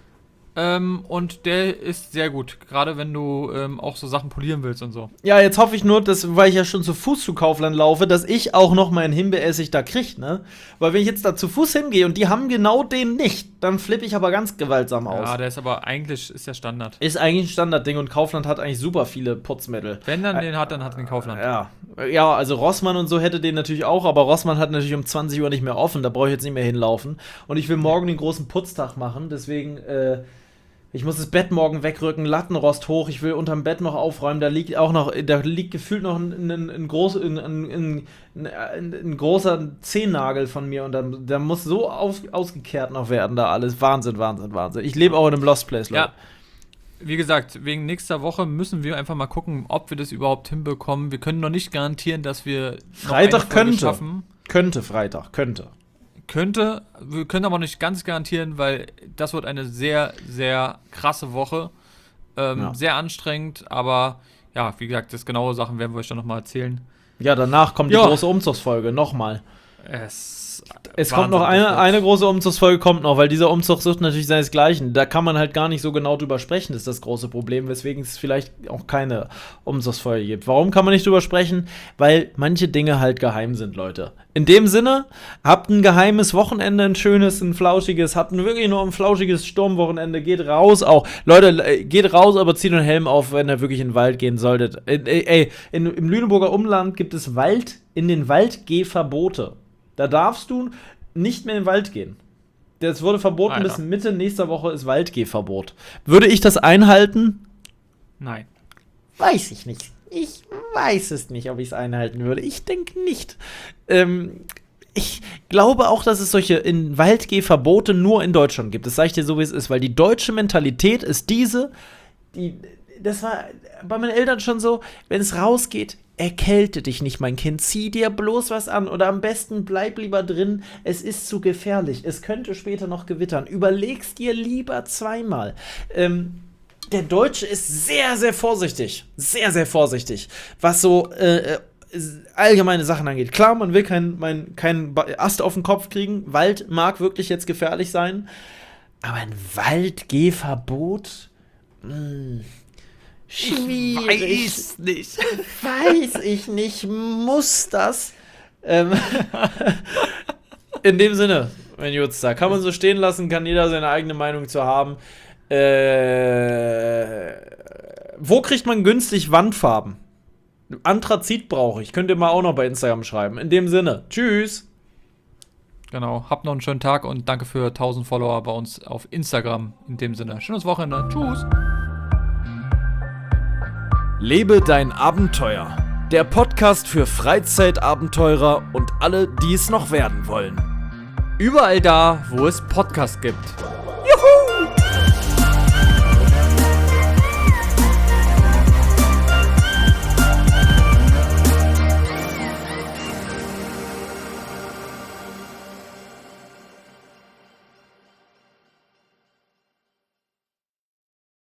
Ähm, und der ist sehr gut. Gerade wenn du ähm, auch so Sachen polieren willst und so. Ja, jetzt hoffe ich nur, dass, weil ich ja schon zu Fuß zu Kaufland laufe, dass ich auch noch meinen Himbeeressig da kriege, ne? Weil wenn ich jetzt da zu Fuß hingehe und die haben genau den nicht, dann flippe ich aber ganz gewaltsam aus. Ja, der ist aber eigentlich ist der Standard. Ist eigentlich ein Standardding, und Kaufland hat eigentlich super viele Putzmittel. Wenn dann den hat, dann hat den Kaufland. Ja. Ja, also Rossmann und so hätte den natürlich auch, aber Rossmann hat natürlich um zwanzig Uhr nicht mehr offen, da brauche ich jetzt nicht mehr hinlaufen. Und ich will morgen den großen Putztag machen, deswegen, äh, ich muss das Bett morgen wegrücken, Lattenrost hoch, ich will unterm Bett noch aufräumen, da liegt auch noch, da liegt gefühlt noch ein, ein, ein, groß, ein, ein, ein, ein, ein großer Zehennagel von mir, und dann, da muss so aus, ausgekehrt noch werden da alles. Wahnsinn, Wahnsinn, Wahnsinn. Ich lebe auch in einem Lost Place, Leute. Ja. Wie gesagt, wegen nächster Woche müssen wir einfach mal gucken, ob wir das überhaupt hinbekommen. Wir können noch nicht garantieren, dass wir noch Freitag eine Folge könnte. schaffen. Könnte Freitag, könnte. Könnte, wir können aber nicht ganz garantieren, weil das wird eine sehr, sehr krasse Woche. Ähm, Ja. Sehr anstrengend, aber ja, wie gesagt, das genaue Sachen werden wir euch dann nochmal erzählen. Ja, danach kommt die Ja. große Umzugsfolge, nochmal. Es, Es Wahnsinn, kommt noch das eine, wird- eine große Umzugsfolge, kommt noch, weil dieser Umzug sucht natürlich seinesgleichen. Da kann man halt gar nicht so genau drüber sprechen, ist das große Problem, weswegen es vielleicht auch keine Umzugsfolge gibt. Warum kann man nicht drüber sprechen? Weil manche Dinge halt geheim sind, Leute. In dem Sinne, habt ein geheimes Wochenende, ein schönes, ein flauschiges, habt ein wirklich nur ein flauschiges Sturmwochenende, geht raus auch. Leute, äh, geht raus, aber zieht einen Helm auf, wenn ihr wirklich in den Wald gehen solltet. Äh, äh, ey, in, im Lüneburger Umland gibt es Wald, in den Waldgehverbote. Da darfst du nicht mehr in den Wald gehen. Das wurde verboten, Alter. bis Mitte nächster Woche ist Waldgehverbot. Würde ich das einhalten? Nein. Weiß ich nicht. Ich weiß es nicht, ob ich es einhalten würde. Ich denke nicht. Ähm, ich glaube auch, dass es solche in Waldgehverbote nur in Deutschland gibt. Das sage ich dir so, wie es ist, weil die deutsche Mentalität ist diese, die, das war bei meinen Eltern schon so, wenn es rausgeht, erkälte dich nicht, mein Kind, zieh dir bloß was an oder am besten bleib lieber drin, es ist zu gefährlich, es könnte später noch gewittern, überleg's dir lieber zweimal. Ähm, der Deutsche ist sehr, sehr vorsichtig, sehr, sehr vorsichtig, was so äh, allgemeine Sachen angeht. Klar, man will keinen mein, kein Ast auf den Kopf kriegen, Wald mag wirklich jetzt gefährlich sein, aber ein Waldgehverbot? Mh, schwierig. Ich weiß nicht. Weiß ich nicht. Muss das? Ähm, in dem Sinne, mein Jutz, da kann man so stehen lassen, kann jeder seine eigene Meinung zu haben. Äh, wo kriegt man günstig Wandfarben? Anthrazit brauche ich. Könnt ihr mal auch noch bei Instagram schreiben. In dem Sinne, tschüss. Genau, habt noch einen schönen Tag und danke für tausend Follower bei uns auf Instagram. In dem Sinne, schönes Wochenende. Tschüss. Lebe dein Abenteuer. Der Podcast für Freizeitabenteurer und alle, die es noch werden wollen. Überall da, wo es Podcasts gibt.